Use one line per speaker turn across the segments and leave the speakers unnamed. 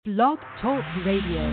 Blog Talk Radio.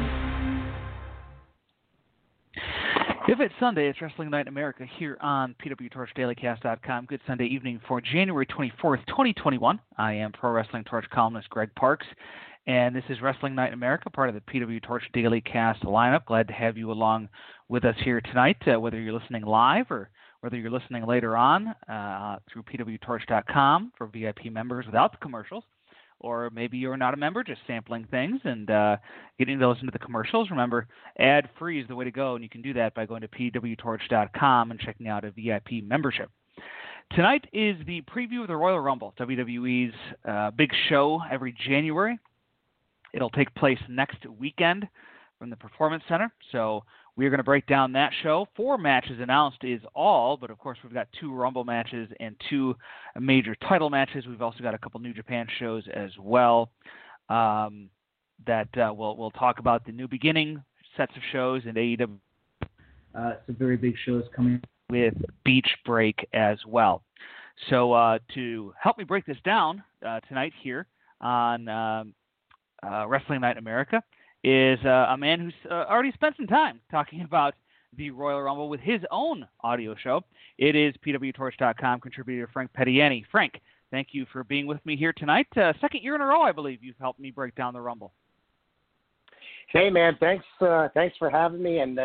If it's Sunday, it's Wrestling Night in America here on PWTorchDailyCast.com. Good Sunday evening for January 24th, 2021. I am Pro Wrestling Torch columnist Greg Parks, and this is Wrestling Night in America, part of the PW Torch Daily Cast lineup. Glad to have you along with us here tonight, whether you're listening live or whether you're listening later on through PWTorch.com for VIP members without the commercials. Or maybe you're not a member, just sampling things and getting to listen to the commercials. Remember, ad-free is the way to go, and you can do that by going to pwtorch.com and checking out a VIP membership. Tonight is the preview of the Royal Rumble, WWE's big show every January. It'll take place next weekend from the Performance Center, so we're going to break down that show. 4 matches announced is all, but of course we've got 2 Rumble matches and 2 major title matches. We've also got a couple New Japan shows as well that we'll talk about the New Beginning sets of shows and AEW. Some very big shows coming with Beach Break as well. So to help me break this down tonight here on Wrestling Night in America is a man who's already spent some time talking about the Royal Rumble with his own audio show. It is PWTorch.com contributor Frank Pettiani. Frank, thank you for being with me here tonight. Second year in a row, I believe, you've helped me break down the Rumble.
Hey, man, thanks for having me. And,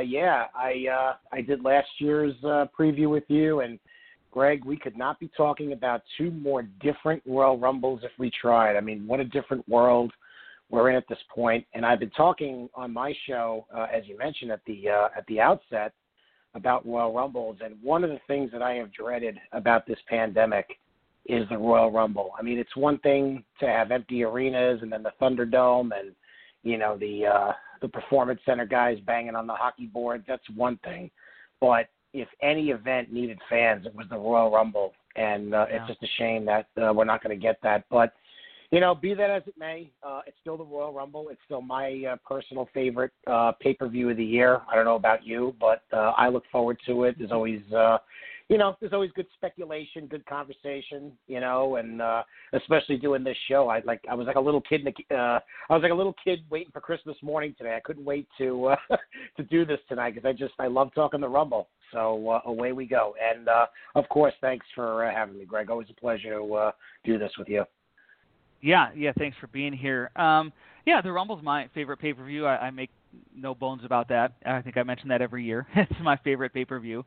I did last year's preview with you. And, Greg, we could not be talking about 2 more different Royal Rumbles if we tried. I mean, what a different world we're in at this point. And I've been talking on my show, as you mentioned at the outset, about Royal Rumbles. And one of the things that I have dreaded about this pandemic is the Royal Rumble. I mean, it's one thing to have empty arenas and then the Thunderdome and, you know, the Performance Center guys banging on the hockey boards. That's one thing. But if any event needed fans, it was the Royal Rumble. And It's just a shame that we're not going to get that. But you know, be that as it may, it's still the Royal Rumble. It's still my personal favorite pay-per-view of the year. I don't know about you, but I look forward to it. There's always, there's always good speculation, good conversation, you know, and especially doing this show. I was like a little kid. I was like a little kid waiting for Christmas morning today. I couldn't wait to to do this tonight because I love talking the Rumble. So away we go. And of course, thanks for having me, Greg. Always a pleasure to do this with you.
Yeah, thanks for being here. The Rumble's my favorite pay-per-view. I make no bones about that. I think I mention that every year. It's my favorite pay-per-view.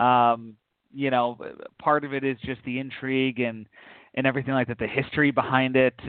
Part of it is just the intrigue and everything like that, the history behind it.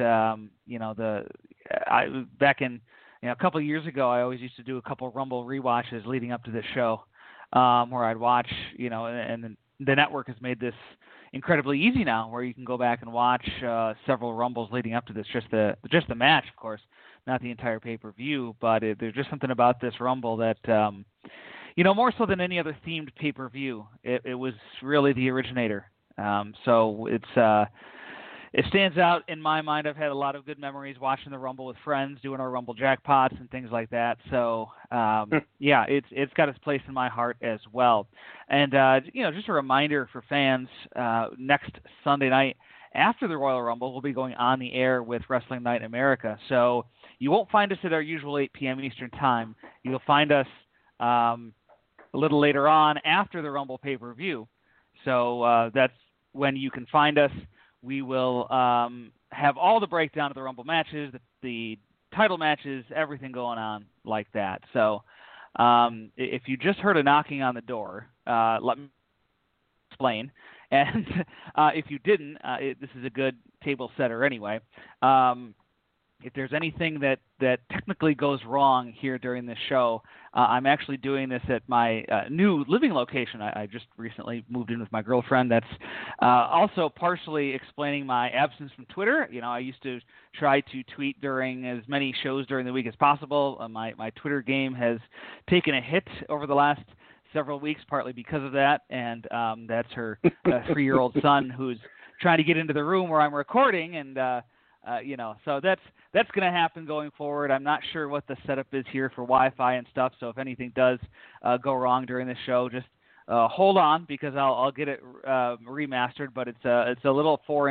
Back in a couple of years ago, I always used to do a couple Rumble rewatches leading up to this show, where I'd watch, and the network has made this incredibly easy now, where you can go back and watch several Rumbles leading up to this. Just the match, of course, not the entire pay-per-view. But there's just something about this Rumble that, more so than any other themed pay-per-view, it was really the originator. So it stands out in my mind. I've had a lot of good memories watching the Rumble with friends, doing our Rumble jackpots and things like that. So, it's got its place in my heart as well. And, just a reminder for fans, next Sunday night after the Royal Rumble, we'll be going on the air with Wrestling Night in America. So you won't find us at our usual 8 p.m. Eastern time. You'll find us a little later on after the Rumble pay-per-view. So that's when you can find us. We will have all the breakdown of the Rumble matches, the title matches, everything going on like that. So if you just heard a knocking on the door, let me explain. And if you didn't, this is a good table setter anyway. If there's anything that technically goes wrong here during this show, I'm actually doing this at my new living location. I just recently moved in with my girlfriend. That's also partially explaining my absence from Twitter. I used to try to tweet during as many shows during the week as possible. My Twitter game has taken a hit over the last several weeks, partly because of that, and that's her 3-year-old son who's trying to get into the room where I'm recording, and so that's going to happen going forward. I'm not sure what the setup is here for Wi-Fi and stuff, so if anything does go wrong during the show, just hold on, because I'll get it remastered. But it's a little foreign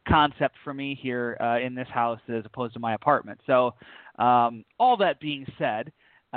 concept for me here in this house as opposed to my apartment. So all that being said,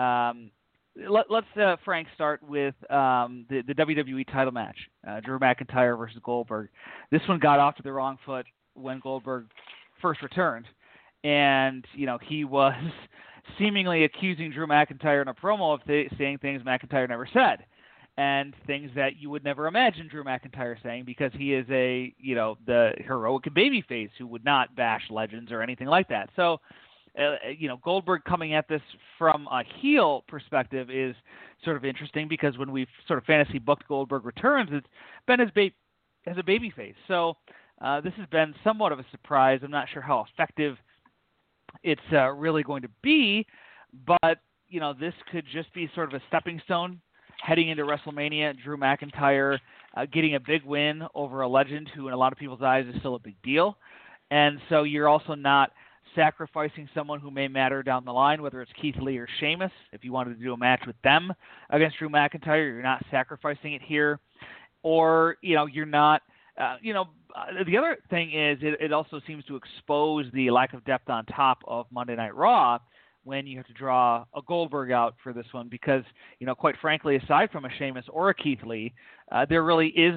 let's, Frank, start with the WWE title match, Drew McIntyre versus Goldberg. This one got off to the wrong foot when Goldberg first returned. And, he was seemingly accusing Drew McIntyre in a promo of saying things McIntyre never said, and things that you would never imagine Drew McIntyre saying, because he is the heroic babyface who would not bash legends or anything like that. So, Goldberg coming at this from a heel perspective is sort of interesting, because when we've sort of fantasy booked Goldberg returns, it's been as a babyface. So this has been somewhat of a surprise. I'm not sure how effective it's really going to be, but this could just be sort of a stepping stone heading into WrestleMania. Drew McIntyre getting a big win over a legend who in a lot of people's eyes is still a big deal. And so you're also not sacrificing someone who may matter down the line, whether it's Keith Lee or Sheamus. If you wanted to do a match with them against Drew McIntyre, you're not sacrificing it here. Or, you're not the other thing is it also seems to expose the lack of depth on top of Monday Night Raw when you have to draw a Goldberg out for this one, because, quite frankly, aside from a Sheamus or a Keith Lee, there really is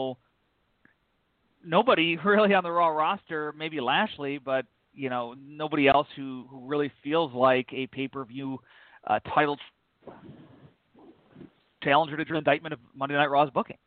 nobody really on the Raw roster, maybe Lashley, but, nobody else who really feels like a pay-per-view title challenger to Drew indictment of Monday Night Raw's booking.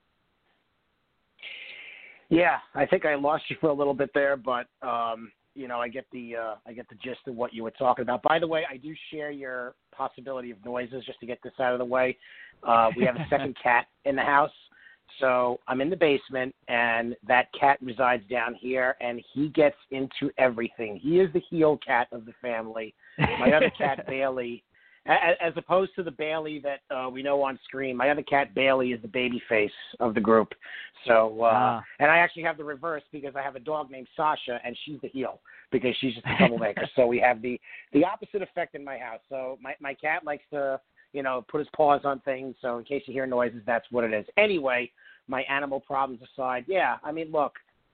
Yeah, I think I lost you for a little bit there, but I get the gist of what you were talking about. By the way, I do share your possibility of noises, just to get this out of the way. We have a second cat in the house, so I'm in the basement, and that cat resides down here, and he gets into everything. He is the heel cat of the family. My other cat, Bailey, as opposed to the Bailey that we know on screen, my other cat, Bailey, is the baby face of the group. So, and I actually have the reverse, because I have a dog named Sasha, and she's the heel because she's just a troublemaker. So we have the opposite effect in my house. So my cat likes to, put his paws on things. So in case you hear noises, that's what it is. Anyway, my animal problems aside, look,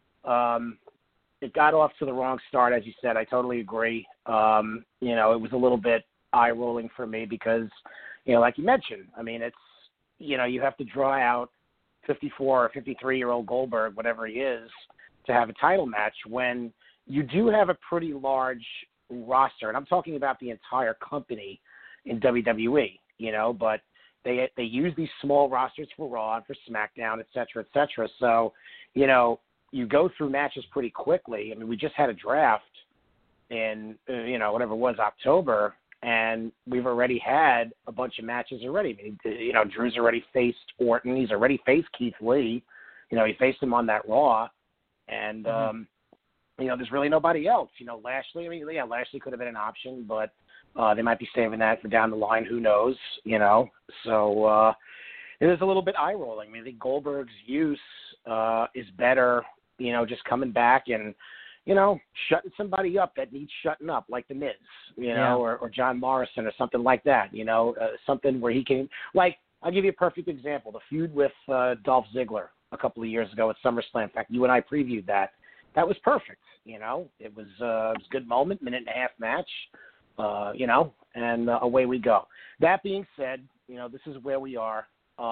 it got off to the wrong start, as you said. I totally agree. It was a little bit eye-rolling for me because, like you mentioned, it's, you have to draw out 54 or 53-year-old Goldberg, whatever he is, to have a title match when you do have a pretty large roster. And I'm talking about the entire company in WWE, but they use these small rosters for Raw and for SmackDown, et cetera, et cetera. So, you go through matches pretty quickly. We just had a draft in, whatever it was, October, and we've already had a bunch of matches already. Drew's already faced Orton. He's already faced Keith Lee. He faced him on that Raw. And, there's really nobody else. Lashley, Lashley could have been an option, but they might be saving that for down the line. Who knows, So it is a little bit eye-rolling. I think Goldberg's use is better, just coming back and, shutting somebody up that needs shutting up, like The Miz, or John Morrison or something like that, something where he can, like, I'll give you a perfect example. The feud with Dolph Ziggler a couple of years ago at SummerSlam. In fact, you and I previewed that. That was perfect, It was a good moment, minute-and-a-half match, and away we go. That being said, this is where we are.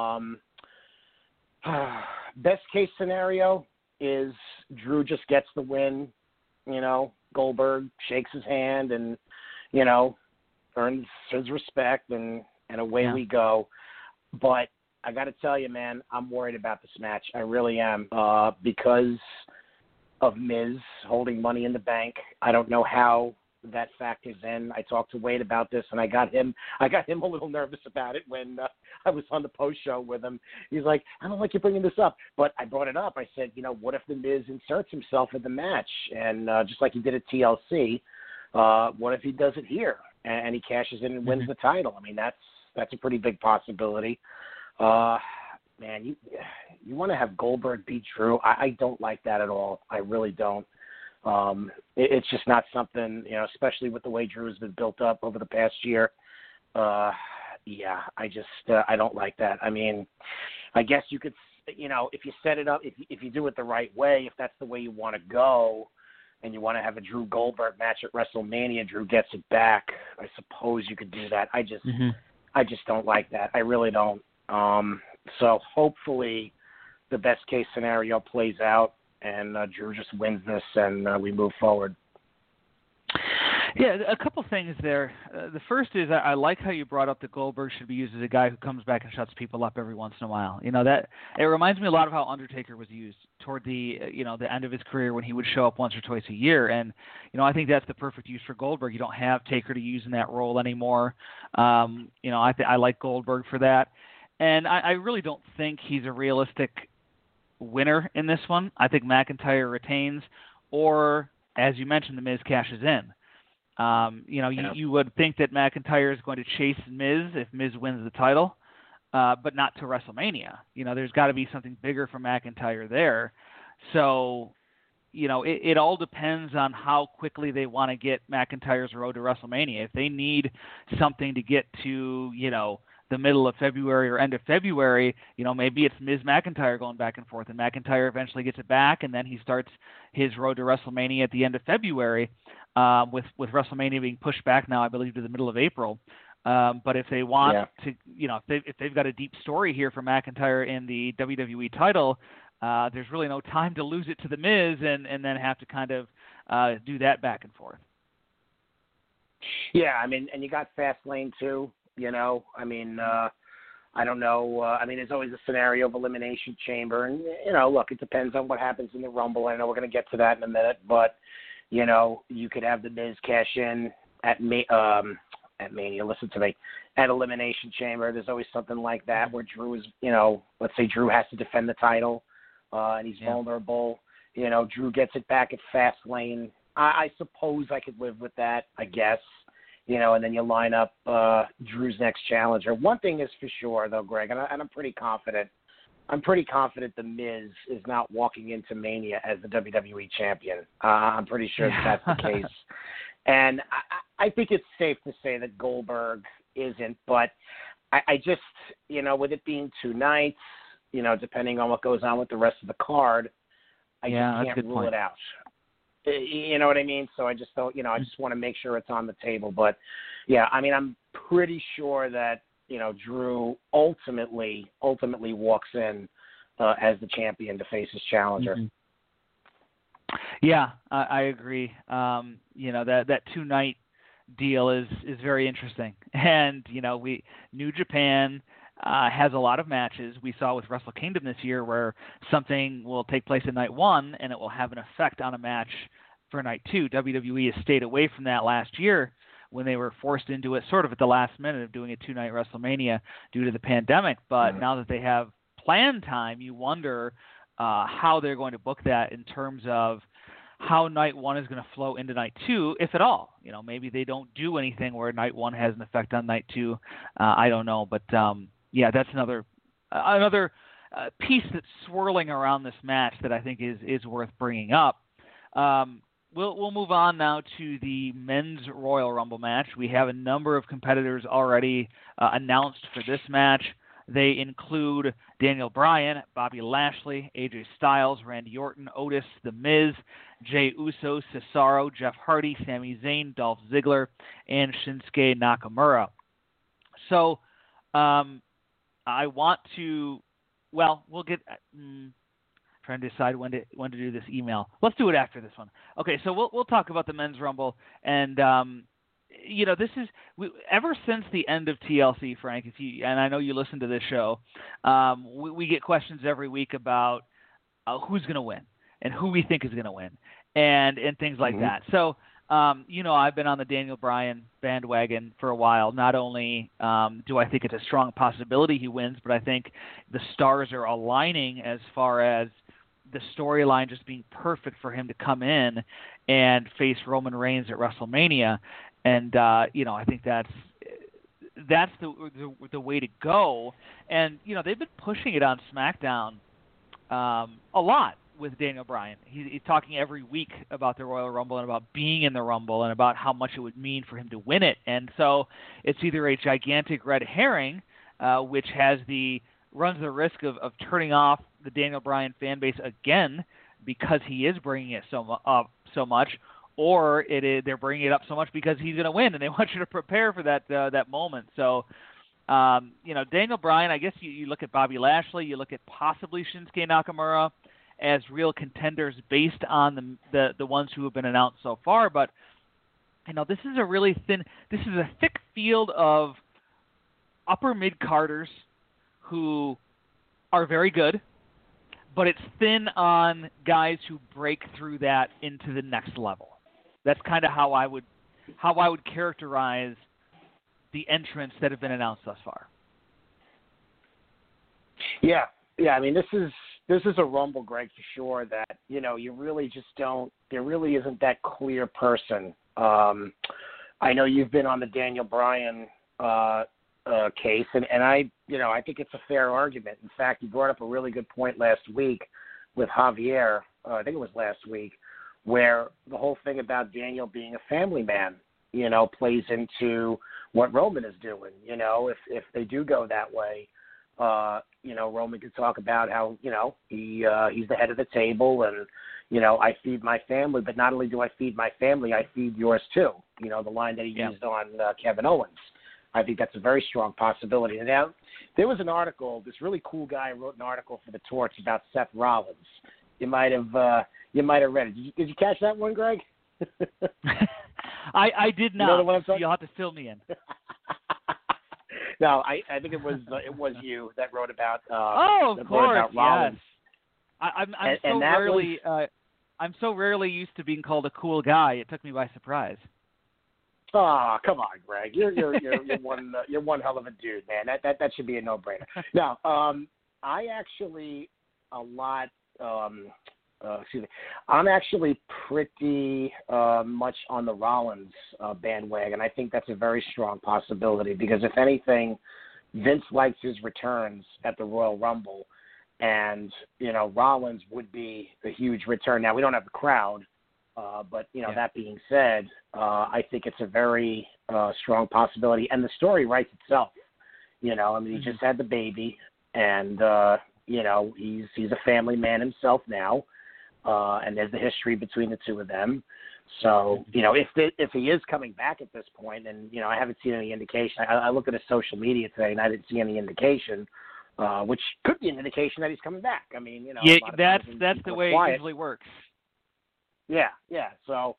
Best case scenario is Drew just gets the win. Goldberg shakes his hand and, earns his respect, and away we go. But I got to tell you, man, I'm worried about this match. I really am, because of Miz holding Money in the Bank. I don't know how that factors in. I talked to Wade about this, and I got him a little nervous about it when I was on the post show with him. He's like, I don't like you bringing this up, but I brought it up. I said, what if the Miz inserts himself in the match, and just like he did at TLC, what if he does it here and he cashes in and wins the title? That's a pretty big possibility. Man, you want to have Goldberg beat Drew? I don't like that at all. I really don't. It's just not something, especially with the way Drew has been built up over the past year. I don't like that. I guess you could if you set it up, if you do it the right way, if that's the way you want to go, and you want to have a Drew Goldberg match at WrestleMania, Drew gets it back, I suppose you could do that. I just don't like that. I really don't. So hopefully the best case scenario plays out, and Drew just wins this, and we move forward.
Yeah, a couple things there. The first is I like how you brought up that Goldberg should be used as a guy who comes back and shuts people up every once in a while. That it reminds me a lot of how Undertaker was used toward the the end of his career when he would show up once or twice a year. And I think that's the perfect use for Goldberg. You don't have Taker to use in that role anymore. I like Goldberg for that. And I really don't think he's a realistic winner in this one. I think McIntyre retains, or as you mentioned, The Miz cashes in. You would think that McIntyre is going to chase Miz if Miz wins the title, but not to WrestleMania. There's got to be something bigger for McIntyre there. So, it all depends on how quickly they want to get McIntyre's road to WrestleMania. If they need something to get to, the middle of February or end of February, maybe it's Miz McIntyre going back and forth, and McIntyre eventually gets it back, and then he starts his road to WrestleMania at the end of February, with WrestleMania being pushed back now, I believe, to the middle of April. But if they want to, if they've got a deep story here for McIntyre in the WWE title, there's really no time to lose it to The Miz and then have to kind of do that back and forth.
Yeah, and you got Fastlane too. I don't know. There's always a scenario of Elimination Chamber. And, look, it depends on what happens in the Rumble. I know we're going to get to that in a minute. But, you could have The Miz cash in at Mania, listen to me, at Elimination Chamber. There's always something like that where Drew is, let's say Drew has to defend the title and he's vulnerable. Drew gets it back at Fastlane. I suppose I could live with that, I guess. And then you line up Drew's next challenger. One thing is for sure, though, Greg, and I'm pretty confident. I'm pretty confident The Miz is not walking into Mania as the WWE champion. I'm pretty sure that's the case. And I think it's safe to say that Goldberg isn't. But I just, with it being 2 nights, depending on what goes on with the rest of the card, I just can't rule it out. You know what I mean? So I just don't, I just want to make sure it's on the table. But, yeah, I'm pretty sure that, Drew ultimately walks in as the champion to face his challenger.
Mm-hmm. Yeah, I agree. That 2-night deal is very interesting. And, New Japan has a lot of matches. We saw with Wrestle Kingdom this year where something will take place in night 1 and it will have an effect on a match for night 2. WWE has stayed away from that last year when they were forced into it sort of at the last minute of doing a 2-night WrestleMania due to the pandemic. But now that they have planned time, you wonder how they're going to book that in terms of how night 1 is going to flow into night 2, if at all. Maybe they don't do anything where night 1 has an effect on night 2. I don't know. But, that's another piece that's swirling around this match that I think is worth bringing up. We'll move on now to the men's Royal Rumble match. We have a number of competitors already announced for this match. They include Daniel Bryan, Bobby Lashley, AJ Styles, Randy Orton, Otis, The Miz, Jey Uso, Cesaro, Jeff Hardy, Sami Zayn, Dolph Ziggler, and Shinsuke Nakamura. So I want to, we'll get... trying to decide when to do this email. Let's do it after this one. Okay, so we'll talk about the men's Rumble, and this is ever since the end of TLC, Frank. And I know you listen to this show, we get questions every week about who's going to win and who we think is going to win, and things like that. So I've been on the Daniel Bryan bandwagon for a while. Not only do I think it's a strong possibility he wins, but I think the stars are aligning as far as the storyline just being perfect for him to come in and face Roman Reigns at WrestleMania. And, I think that's the way to go. And, they've been pushing it on SmackDown a lot with Daniel Bryan. He's talking every week about the Royal Rumble and about being in the Rumble and about how much it would mean for him to win it. And so it's either a gigantic red herring, which has the runs the risk of turning off the Daniel Bryan fan base again because he is bringing it up so much, or they're bringing it up so much because he's going to win, and they want you to prepare for that moment. So, Daniel Bryan, I guess you look at Bobby Lashley, you look at possibly Shinsuke Nakamura as real contenders based on the ones who have been announced so far, but this is a thick field of upper mid-carders who are very good, but it's thin on guys who break through that into the next level. That's kind of how I would characterize the entrants that have been announced thus far.
Yeah. I mean, this is a Rumble, Greg, for sure. That you really just don't. There really isn't that clear person. I know you've been on the Daniel Bryan case, and I think it's a fair argument. In fact, you brought up a really good point last week with Javier. I think it was last week, where the whole thing about Daniel being a family man, plays into what Roman is doing. If they do go that way, Roman could talk about how he's the head of the table, and I feed my family, but not only do I feed my family, I feed yours too. The line that he used on Kevin Owens. I think that's a very strong possibility. And now, there was an article, this really cool guy wrote an article for the Torch about Seth Rollins. You might have read it. Did you catch that one, Greg?
I did not.
You know the one I'm talking?
You'll have to fill me in.
No, I think it was you that wrote about.
Of course,
about Rollins.
Yes. I'm so rarely used to being called a cool guy. It took me by surprise.
Oh, come on, Greg. You're one hell of a dude, man. That should be a no-brainer. Now, I actually I'm actually pretty much on the Rollins bandwagon. I think that's a very strong possibility because, if anything, Vince likes his returns at the Royal Rumble, and Rollins would be a huge return. Now, we don't have the crowd. But that being said, I think it's a very strong possibility, and the story writes itself. He just had the baby, and he's a family man himself now, and there's the history between the two of them. So if he is coming back at this point, and I haven't seen any indication. I looked at his social media today, and I didn't see any indication, which could be an indication that he's coming back. I mean,
that's the way it usually works.
Yeah. So,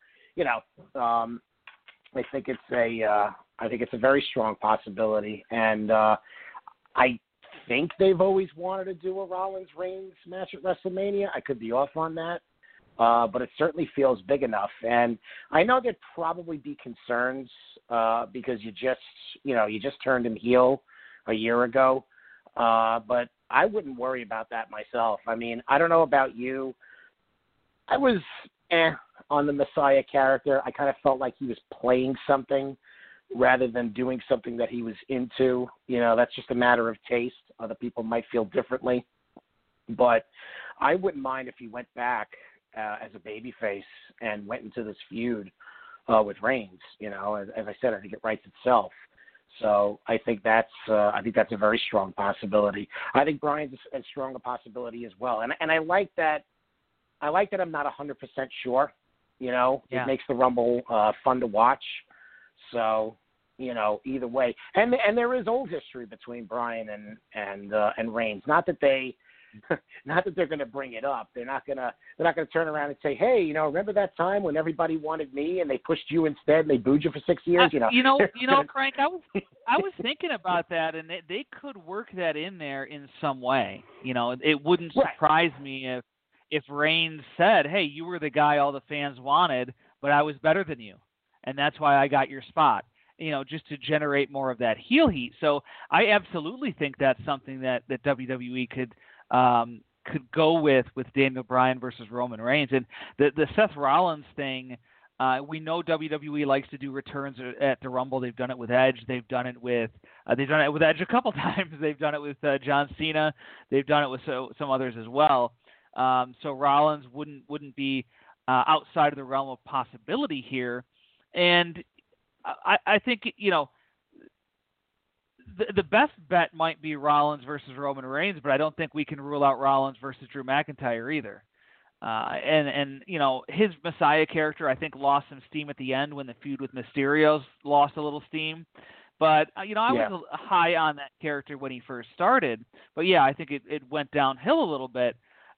I think it's a very strong possibility, and I think they've always wanted to do a Rollins Reigns match at WrestleMania. I could be off on that, but it certainly feels big enough. And I know there'd probably be concerns because you just turned him heel a year ago, but I wouldn't worry about that myself. I mean, I don't know about you. I was on the Messiah character. I kind of felt like he was playing something rather than doing something that he was into. That's just a matter of taste. Other people might feel differently. But I wouldn't mind if he went back as a babyface and went into this feud with Reigns. As I said, I think it writes itself. So I think that's a very strong possibility. I think Bryan's as strong a possibility as well. And I like that. I'm not 100% sure. It makes the Rumble fun to watch. So, either way, and there is old history between Bryan and Reigns. Not that they're going to bring it up. They're not going to turn around and say, hey, remember that time when everybody wanted me and they pushed you instead and they booed you for 6 years?
Frank, I was thinking about that, and they could work that in there in some way. It wouldn't surprise me if Reigns said, hey, you were the guy all the fans wanted, but I was better than you, and that's why I got your spot, just to generate more of that heel heat. So I absolutely think that's something that WWE could go with Daniel Bryan versus Roman Reigns. And the Seth Rollins thing, we know WWE likes to do returns at the Rumble. They've done it with Edge. They've done it with Edge a couple times. They've done it with John Cena. They've done it with some others as well. So Rollins wouldn't be outside of the realm of possibility here. And I think, the best bet might be Rollins versus Roman Reigns, but I don't think we can rule out Rollins versus Drew McIntyre either. And his Messiah character, I think, lost some steam at the end when the feud with Mysterio's lost a little steam. But, I was high on that character when he first started. But, yeah, I think it went downhill a little bit.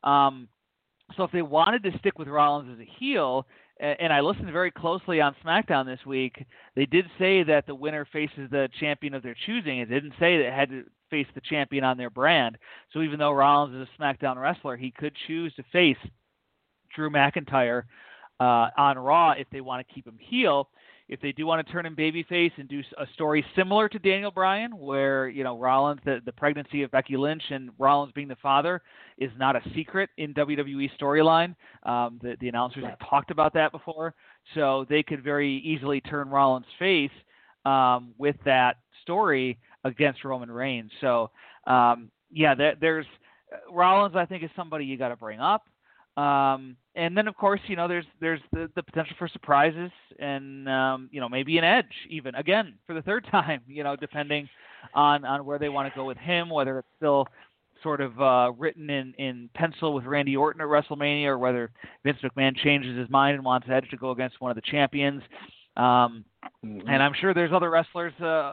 So if they wanted to stick with Rollins as a heel, and I listened very closely on SmackDown this week, they did say that the winner faces the champion of their choosing. It didn't say that it had to face the champion on their brand. So even though Rollins is a SmackDown wrestler, he could choose to face Drew McIntyre on Raw if they want to keep him heel. If they do want to turn him babyface and do a story similar to Daniel Bryan, where Rollins, the pregnancy of Becky Lynch and Rollins being the father is not a secret in WWE storyline. The announcers have talked about that before, so they could very easily turn Rollins face with that story against Roman Reigns. So there's Rollins. I think is somebody you got to bring up. And then, of course, there's the potential for surprises and, maybe an Edge even, again, for the third time, depending on where they want to go with him, whether it's still sort of written in pencil with Randy Orton at WrestleMania or whether Vince McMahon changes his mind and wants Edge to go against one of the champions. And I'm sure there's other wrestlers,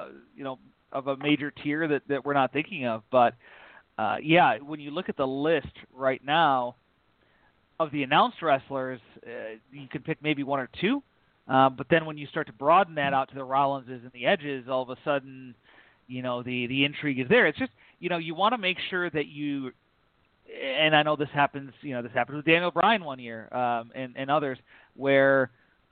of a major tier that we're not thinking of. But, when you look at the list right now, of the announced wrestlers, you could pick maybe one or two, but then when you start to broaden that out to the Rollinses and the Edges, all of a sudden, the intrigue is there. It's just, you want to make sure that you, and I know this happens, this happened with Daniel Bryan one year, and others, where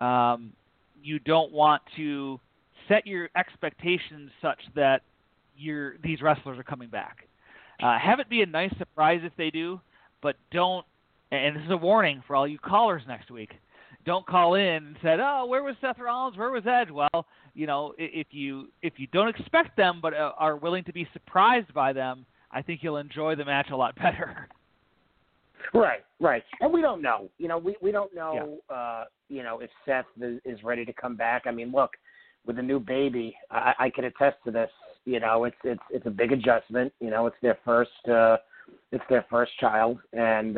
you don't want to set your expectations such that these wrestlers are coming back. Have it be a nice surprise if they do, but don't. And this is a warning for all you callers next week. Don't call in and say, "Oh, where was Seth Rollins? Where was Edge?" Well, if you don't expect them but are willing to be surprised by them, I think you'll enjoy the match a lot better.
Right. And we don't know. We don't know. If Seth is ready to come back. I mean, look, with a new baby, I can attest to this. It's a big adjustment. It's their first. It's their first child, and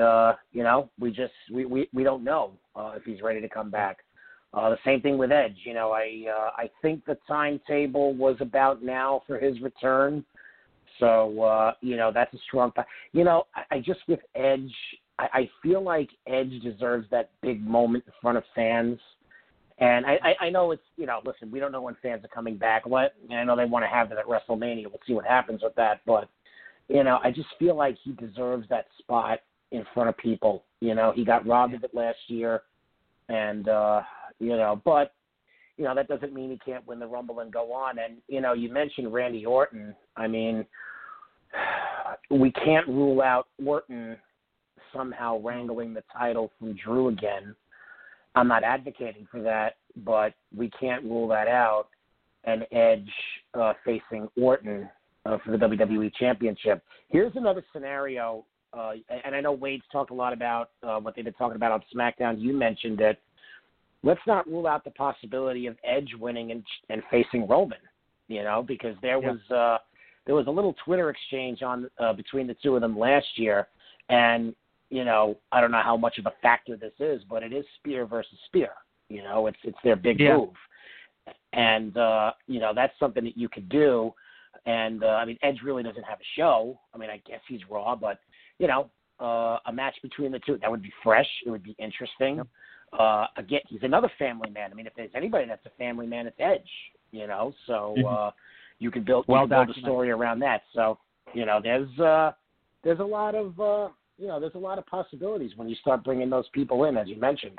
we don't know if he's ready to come back. The same thing with Edge. I think the timetable was about now for his return, so that's a strong. I just with Edge, I feel like Edge deserves that big moment in front of fans, and I know it's listen, we don't know when fans are coming back. I know they want to have it at WrestleMania. We'll see what happens with that, but. I just feel like he deserves that spot in front of people. He got robbed of it last year, and but that doesn't mean he can't win the Rumble and go on. And you mentioned Randy Orton. I mean, we can't rule out Orton somehow wrangling the title from Drew again. I'm not advocating for that, but we can't rule that out. And Edge facing Orton. For the WWE Championship. Here's another scenario, and I know Wade's talked a lot about what they've been talking about on SmackDown. You mentioned it. Let's not rule out the possibility of Edge winning and facing Roman, because there was a little Twitter exchange on between the two of them last year, and I don't know how much of a factor this is, but it is spear versus spear. It's their big move, and that's something that you could do. And, Edge really doesn't have a show. I guess he's Raw, but, a match between the two, that would be fresh. It would be interesting. Yep. Again, he's another family man. If there's anybody that's a family man, it's Edge, So you can build a story around that. So, there's a lot of, there's a lot of possibilities when you start bringing those people in, as you mentioned.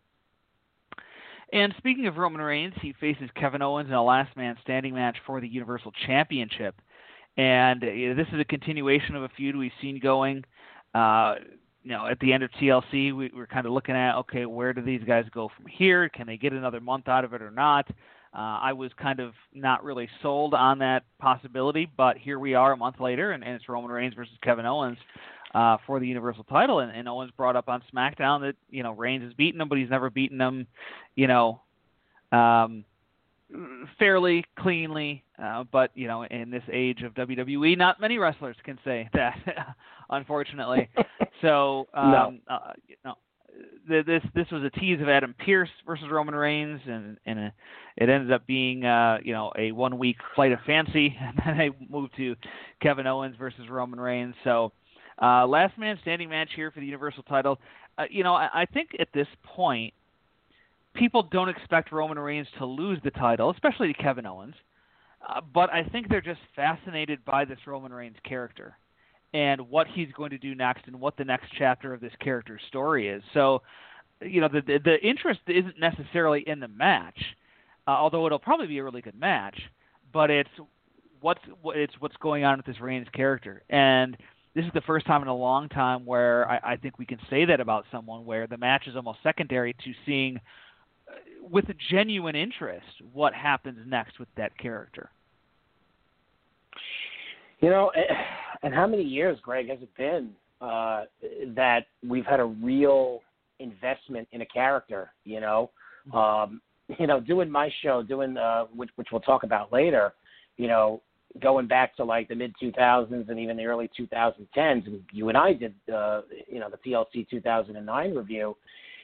And speaking of Roman Reigns, he faces Kevin Owens in a last man standing match for the Universal Championship. And this is a continuation of a feud we've seen going. At the end of TLC, we're kind of looking at, okay, where do these guys go from here? Can they get another month out of it or not? I was kind of not really sold on that possibility, but here we are a month later, and it's Roman Reigns versus Kevin Owens. For the Universal title, and Owens brought up on SmackDown that Reigns has beaten him, but he's never beaten him, fairly cleanly, but in this age of WWE, not many wrestlers can say that, unfortunately. So,
No.
This was a tease of Adam Pearce versus Roman Reigns, and it ended up being a 1 week flight of fancy, and then they moved to Kevin Owens versus Roman Reigns. So, last man standing match here for the Universal title. I think at this point, people don't expect Roman Reigns to lose the title, especially to Kevin Owens. But I think they're just fascinated by this Roman Reigns character and what he's going to do next and what the next chapter of this character's story is. So, the interest isn't necessarily in the match, although it'll probably be a really good match, but it's what's going on with this Reigns character. And this is the first time in a long time where I think we can say that about someone, where the match is almost secondary to seeing with a genuine interest what happens next with that character.
And how many years, Greg, has it been that we've had a real investment in a character? Doing my show, which we'll talk about later. Going back to like the mid 2000s and even the early 2010s, and you and I did the TLC 2009 review.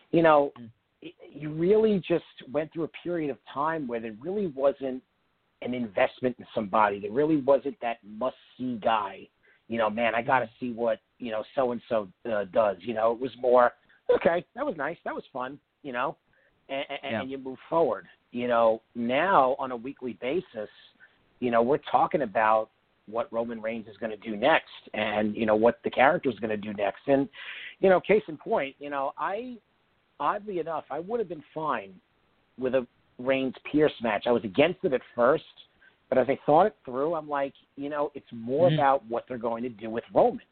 You really just went through a period of time where there really wasn't an investment in somebody. There really wasn't that must-see guy. Man, I got to see what, so-and-so does. It was more, okay, that was nice. That was fun, and you move forward. Now on a weekly basis, we're talking about what Roman Reigns is going to do next and, what the character is going to do next. And, case in point, oddly enough, I would have been fine with a Reigns-Pierce match. I was against it at first, but as I thought it through, I'm like, it's more about what they're going to do with Roman,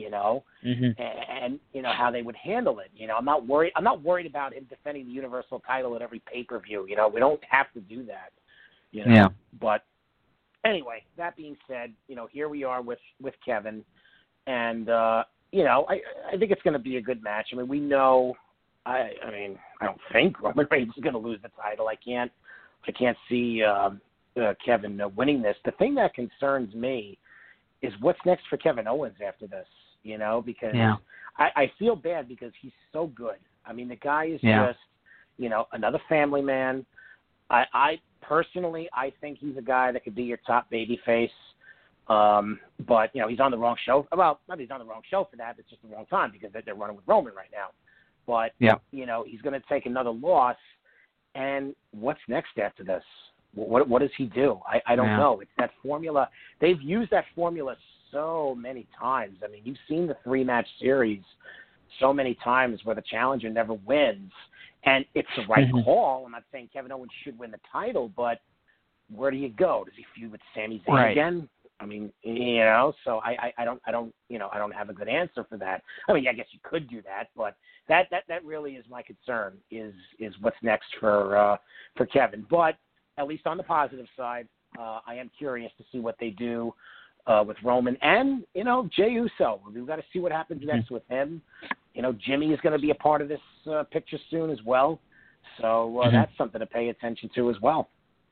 and how they would handle it. I'm not worried about him defending the Universal title at every pay-per-view. We don't have to do that.
Yeah.
But anyway, that being said, here we are with Kevin, and I think it's going to be a good match. I mean, we know. I don't think Roman Reigns is going to lose the title. I can't see Kevin winning this. The thing that concerns me is what's next for Kevin Owens after this. Because I feel bad because he's so good. I mean, the guy is just another family man. I personally think he's a guy that could be your top baby face. But he's on the wrong show. Well, not he's on the wrong show for that. It's just the wrong time because they're running with Roman right now. But, he's going to take another loss. And what's next after this? What does he do? I don't know. It's that formula. They've used that formula so many times. I mean, you've seen the 3-match series so many times where the challenger never wins. And it's the right call. I'm not saying Kevin Owens should win the title, but where do you go? Does he feud with Sami Zayn again? I mean, so I don't have a good answer for that. I mean, I guess you could do that, but that really is my concern is what's next for Kevin. But at least on the positive side, I am curious to see what they do with Roman and Jey Uso. We've got to see what happens next with him. Jimmy is going to be a part of this picture soon as well, so that's something to pay attention to as well.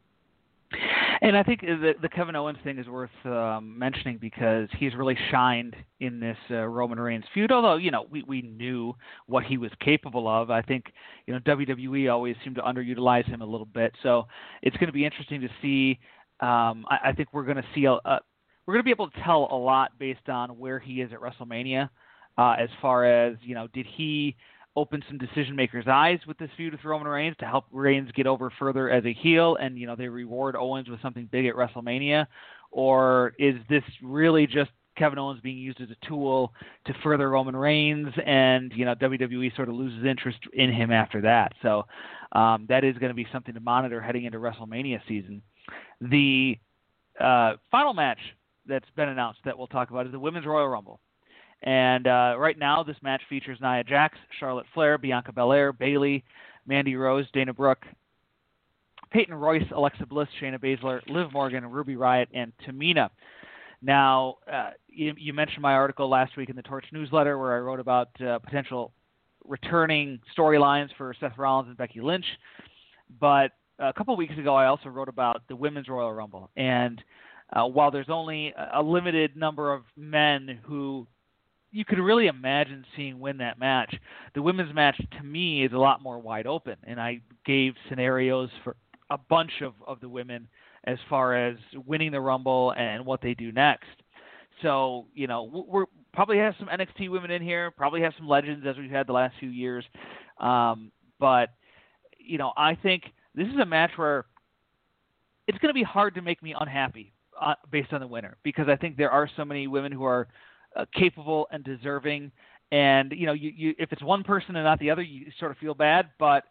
And I think the Kevin Owens thing is worth mentioning because he's really shined in this Roman Reigns feud. Although we knew what he was capable of. I think WWE always seemed to underutilize him a little bit. So it's going to be interesting to see. I think we're going to see we're going to be able to tell a lot based on where he is at WrestleMania. As far as did he open some decision makers' eyes with this feud with Roman Reigns to help Reigns get over further as a heel, and they reward Owens with something big at WrestleMania, or is this really just Kevin Owens being used as a tool to further Roman Reigns, and WWE sort of loses interest in him after that? So that is going to be something to monitor heading into WrestleMania season. The final match that's been announced that we'll talk about is the Women's Royal Rumble. And right now, this match features Nia Jax, Charlotte Flair, Bianca Belair, Bayley, Mandy Rose, Dana Brooke, Peyton Royce, Alexa Bliss, Shayna Baszler, Liv Morgan, Ruby Riott, and Tamina. Now, you mentioned my article last week in the Torch newsletter where I wrote about potential returning storylines for Seth Rollins and Becky Lynch. But a couple of weeks ago, I also wrote about the Women's Royal Rumble. And while there's only a limited number of men who you could really imagine seeing win that match, the women's match, to me, is a lot more wide open. And I gave scenarios for a bunch of the women as far as winning the Rumble and what they do next. So, we're probably have some NXT women in here, probably have some legends as we've had the last few years. But, I think this is a match where it's going to be hard to make me unhappy based on the winner, because I think there are so many women who are capable and deserving. And, you if it's one person and not the other, you sort of feel bad. But,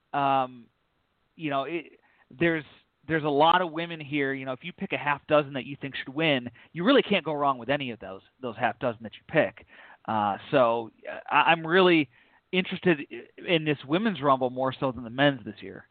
there's a lot of women here. If you pick a half dozen that you think should win, you really can't go wrong with any of those half dozen that you pick. So I'm really interested in this women's Rumble more so than the men's this year.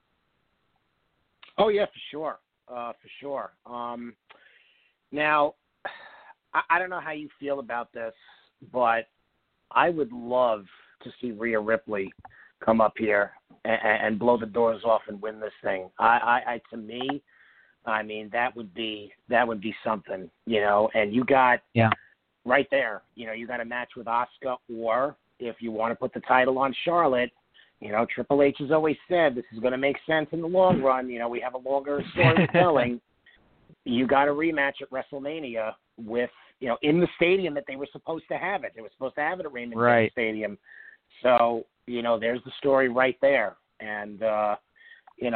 Oh yeah, for sure. Now, I don't know how you feel about this, but I would love to see Rhea Ripley come up here and blow the doors off and win this thing. To me, I mean, that would be something, and you got right there, you got a match with Asuka, or if you want to put the title on Charlotte, Triple H has always said this is going to make sense in the long run. We have a longer storytelling. You got a rematch at WrestleMania with, in the stadium that they were supposed to have it. They were supposed to have it at Raymond James Stadium. So, there's the story right there. And, you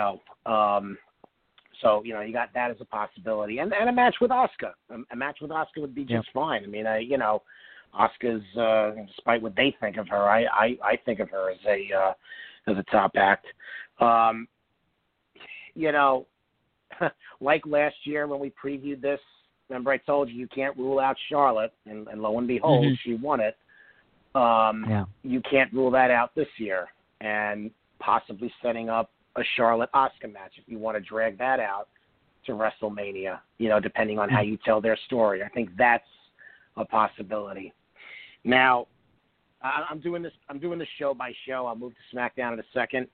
got that as a possibility. And a match with Asuka. A match with Asuka would be just fine. I mean, Asuka's, despite what they think of her, I think of her as a top act. Like last year when we previewed this, remember I told you can't rule out Charlotte, and lo and behold, she won it. You can't rule that out this year, and possibly setting up a Charlotte-Asuka match if you want to drag that out to WrestleMania, depending on how you tell their story. I think that's a possibility. Now, I'm doing this show by show. I'll move to SmackDown in a second.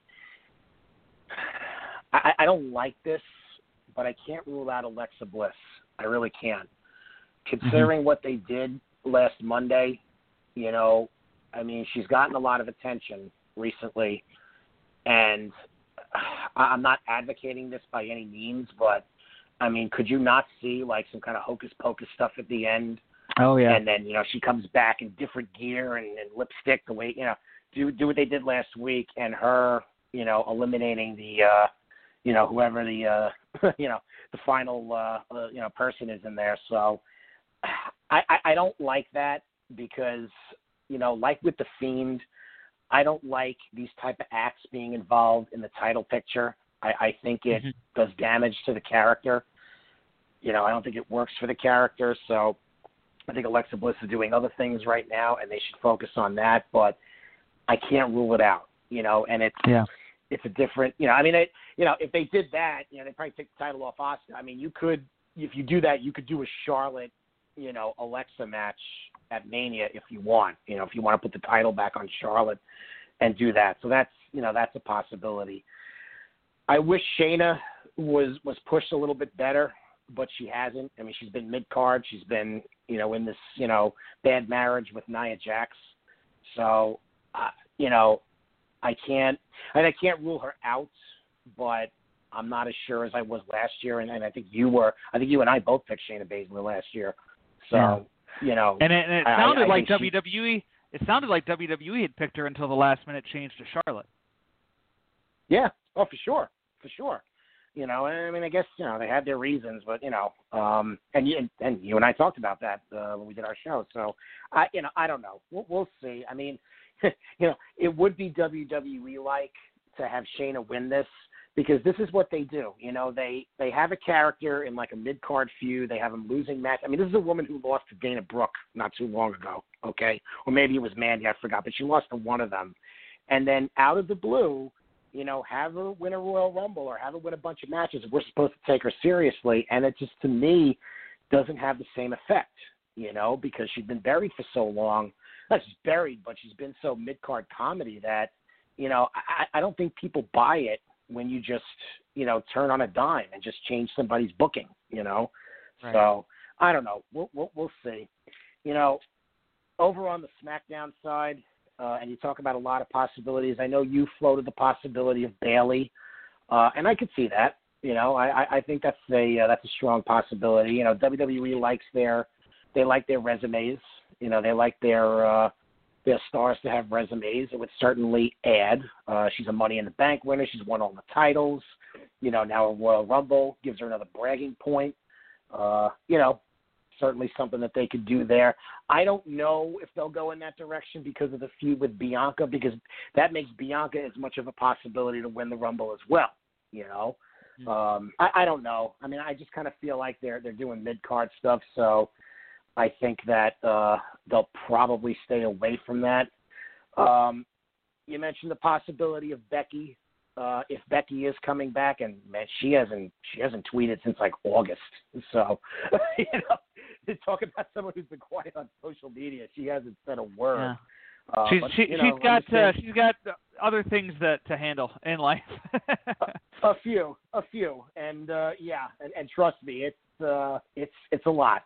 I don't like this, but I can't rule out Alexa Bliss. I really can't. Considering what they did last Monday, I mean, she's gotten a lot of attention recently, and I'm not advocating this by any means, but, I mean, could you not see, like, some kind of hocus-pocus stuff at the end?
Oh, yeah.
And then, she comes back in different gear and lipstick the way, do what they did last week, and her, eliminating the, whoever the, the final, person is in there. So I don't like that because, like with The Fiend, I don't like these type of acts being involved in the title picture. I think it does damage to the character. I don't think it works for the character. So I think Alexa Bliss is doing other things right now, and they should focus on that. But I can't rule it out, and it's a different, if they did that, they'd probably take the title off Asuka. I mean, you could, if you do that, you could do a Charlotte, Alexa match at Mania if you want, if you want to put the title back on Charlotte and do that. So that's, that's a possibility. I wish Shayna was pushed a little bit better, but she hasn't. I mean, she's been mid-card. She's been, in this, bad marriage with Nia Jax. So, I can't rule her out, but I'm not as sure as I was last year, and I think you were. I think you and I both picked Shayna Baszler last year. So,
and it sounded like WWE. It sounded like WWE had picked her until the last minute change to Charlotte.
Yeah. Oh, for sure. I mean, I guess they had their reasons, but and you and I talked about that when we did our show. So, I don't know. We'll see. I mean, it would be WWE like to have Shayna win this, because this is what they do. They have a character in like a mid-card feud. They have them losing match. I mean, this is a woman who lost to Dana Brooke not too long ago, okay? Or maybe it was Mandy, I forgot, but she lost to one of them. And then out of the blue, have her win a Royal Rumble or have her win a bunch of matches. We're supposed to take her seriously, and it just, to me, doesn't have the same effect, because she's been buried for so long. Not just buried, but she's been so mid-card comedy that, I don't think people buy it when you just, turn on a dime and just change somebody's booking,
Right.
So I don't know. We'll see. Over on the SmackDown side, and you talk about a lot of possibilities. I know you floated the possibility of Bayley, and I could see that. I think that's a strong possibility. WWE likes their resumes. They like their stars to have resumes. It would certainly add. She's a Money in the Bank winner. She's won all the titles. Now a Royal Rumble gives her another bragging point. Certainly something that they could do there. I don't know if they'll go in that direction because of the feud with Bianca, because that makes Bianca as much of a possibility to win the Rumble as well. I don't know. I mean, I just kind of feel like they're doing mid-card stuff, so I think that they'll probably stay away from that. You mentioned the possibility of Becky. If Becky is coming back, and man, she hasn't tweeted since like August. So, talk about someone who's been quiet on social media. She hasn't said a word.
Yeah. She's got other things to handle in life.
a few, and and trust me, it's a lot.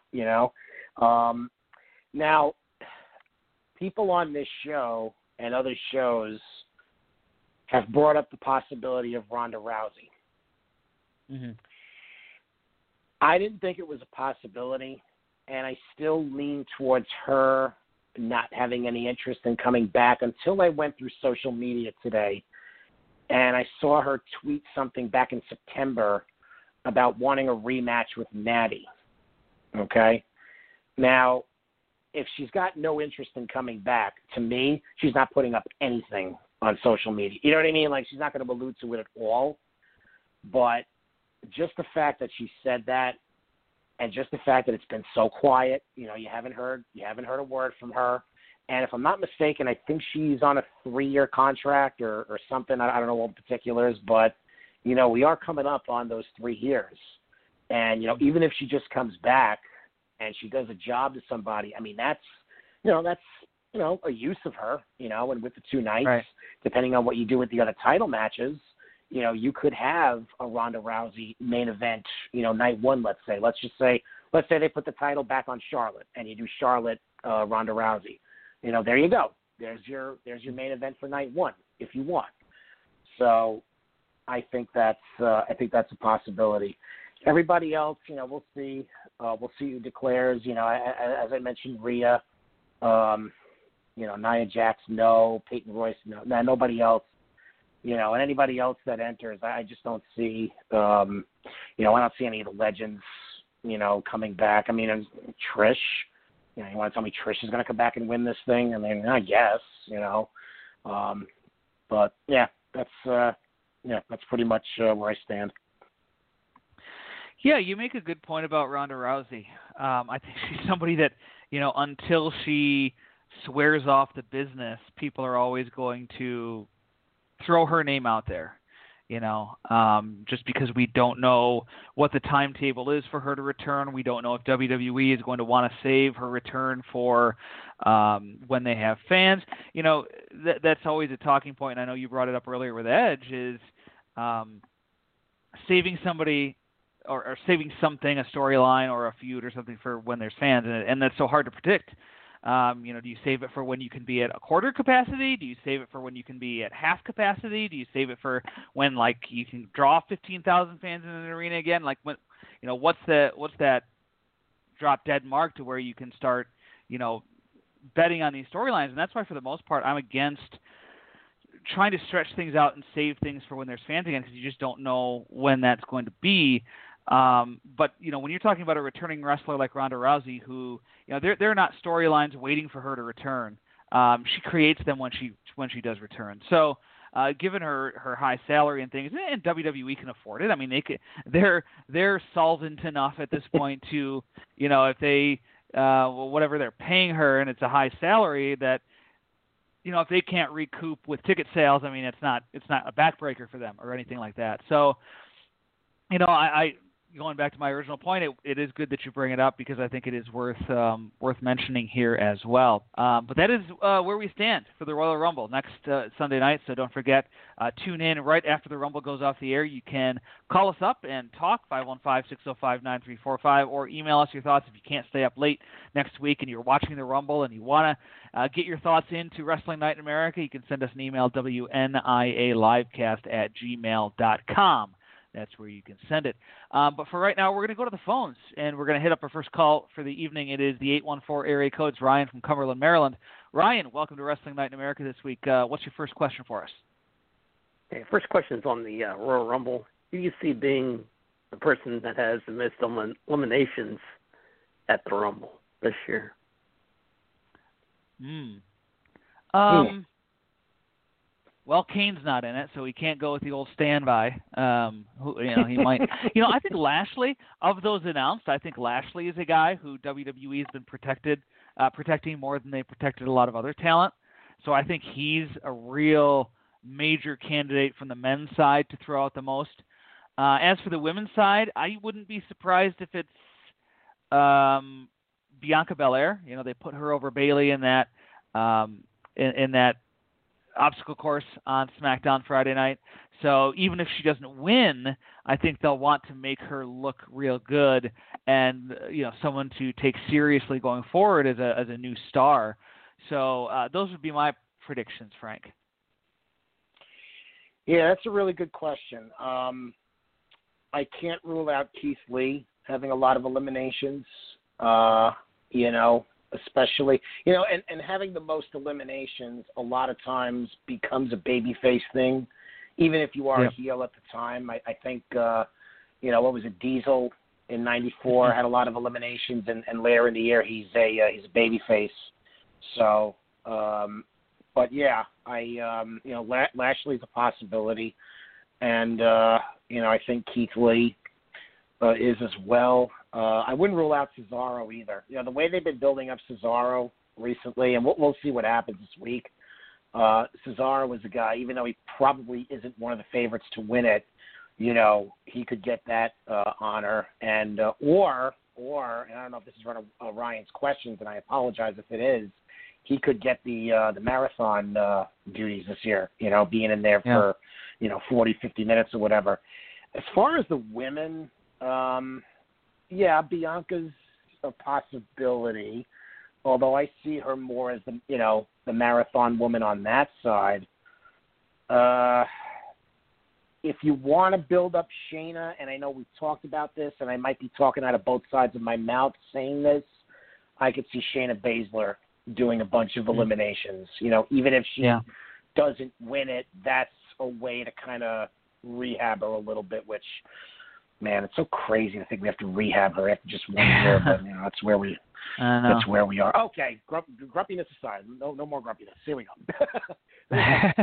Now, people on this show and other shows have brought up the possibility of Ronda Rousey.
Mm-hmm.
I didn't think it was a possibility, and I still lean towards her not having any interest in coming back until I went through social media today, and I saw her tweet something back in September about wanting a rematch with Natty. Okay? Now, if she's got no interest in coming back, to me, she's not putting up anything on social media. You know what I mean? Like, she's not going to allude to it at all. But just the fact that she said that, and just the fact that it's been so quiet, you haven't heard a word from her. And if I'm not mistaken, I think she's on a 3-year contract or something. I don't know all the particulars, but we are coming up on those 3 years. And even if she just comes back and she does a job to somebody, I mean, that's a use of her, and with the 2 nights,
right,
depending on what you do with the other title matches, you could have a Ronda Rousey main event, night 1, let's say. Let's say they put the title back on Charlotte, and you do Charlotte, Ronda Rousey. There you go. There's your main event for night 1, if you want. So I think that's a possibility. Everybody else, we'll see. We'll see who declares. As I mentioned, Rhea. Nia Jax, no. Peyton Royce, no. Nobody else. And anybody else that enters, I just don't see. I don't see any of the legends, coming back. I mean, and Trish. You want to tell me Trish is going to come back and win this thing? I mean, I guess. But yeah, that's pretty much where I stand.
Yeah, you make a good point about Ronda Rousey. I think she's somebody that, until she swears off the business, people are always going to throw her name out there, just because we don't know what the timetable is for her to return. We don't know if WWE is going to want to save her return for when they have fans. That's always a talking point, and I know you brought it up earlier with Edge, is saving somebody or saving something, a storyline or a feud or something for when there's fans, and that's so hard to predict. Do you save it for when you can be at a quarter capacity? Do you save it for when you can be at half capacity? Do you save it for when, like, you can draw 15,000 fans in an arena again? Like, when, what's that drop dead mark to where you can start, betting on these storylines? And that's why, for the most part, I'm against trying to stretch things out and save things for when there's fans again, because you just don't know when that's going to be. But when you're talking about a returning wrestler like Ronda Rousey, who there are not storylines waiting for her to return. She creates them when she does return. So given her high salary and things, and WWE can afford it. I mean, they're solvent enough at this point to if they whatever they're paying her and it's a high salary, that if they can't recoup with ticket sales, I mean, it's not a backbreaker for them or anything like that. So I going back to my original point, it is good that you bring it up because I think it is worth mentioning here as well. But that is where we stand for the Royal Rumble next Sunday night. So don't forget, tune in right after the Rumble goes off the air. You can call us up and talk 515-605-9345 or email us your thoughts if you can't stay up late next week and you're watching the Rumble and you want to get your thoughts into Wrestling Night in America. You can send us an email, wnialivecast@gmail.com. That's where you can send it. But for right now, we're going to go to the phones, and we're going to hit up our first call for the evening. It is the 814 area code's Ryan from Cumberland, Maryland. Ryan, welcome to Wrestling Night in America this week. What's your first question for us?
Okay, first question is on the Royal Rumble. Who do you see being the person that has the most eliminations at the Rumble this year?
Well, Kane's not in it, so he can't go with the old standby. He might. I think Lashley, of those announced, I think Lashley is a guy who WWE has been protecting more than they protected a lot of other talent. So I think he's a real major candidate from the men's side to throw out the most. As for the women's side, I wouldn't be surprised if it's Bianca Belair. They put her over Bayley in that in that obstacle course on SmackDown Friday night. So even if she doesn't win, I think they'll want to make her look real good and someone to take seriously going forward as a new star. So those would be my predictions, Frank.
Yeah, that's a really good question. I can't rule out Keith Lee having a lot of eliminations. Especially, and having the most eliminations a lot of times becomes a babyface thing, even if you are a heel at the time. I think, what was it, Diesel in '94 had a lot of eliminations, and later in the year he's a babyface. So, but yeah, Lashley's a possibility, and I think Keith Lee is as well. I wouldn't rule out Cesaro either. The way they've been building up Cesaro recently, and we'll see what happens this week. Cesaro was a guy, even though he probably isn't one of the favorites to win it, he could get that honor. And or and I don't know if this is one of Ryan's questions, and I apologize if it is, he could get the marathon duties this year, being in there for 40, 50 minutes or whatever. As far as the women, Bianca's a possibility, although I see her more as the marathon woman on that side. If you want to build up Shayna, and I know we've talked about this, and I might be talking out of both sides of my mouth saying this, I could see Shayna Baszler doing a bunch of eliminations. Even if she doesn't win it, that's a way to kind of rehab her a little bit, which, man, it's so crazy to think we have to rehab her after just 1 year, but that's where we are. Okay, grumpiness aside, no more grumpiness. Here we go.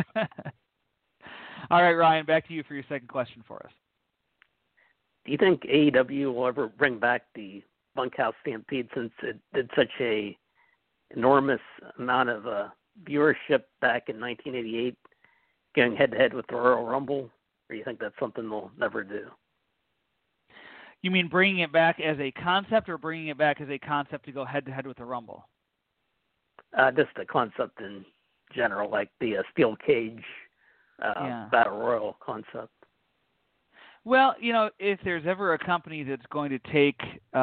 All right, Ryan, back to you for your second question for us.
Do you think AEW will ever bring back the Bunkhouse Stampede, since it did such a enormous amount of viewership back in 1988, going head-to-head with the Royal Rumble? Or do you think that's something they'll never do?
You mean bringing it back as a concept, or bringing it back as a concept to go head-to-head with the Rumble?
Just the concept in general, like the steel cage battle royal concept.
Well, if there's ever a company that's going to take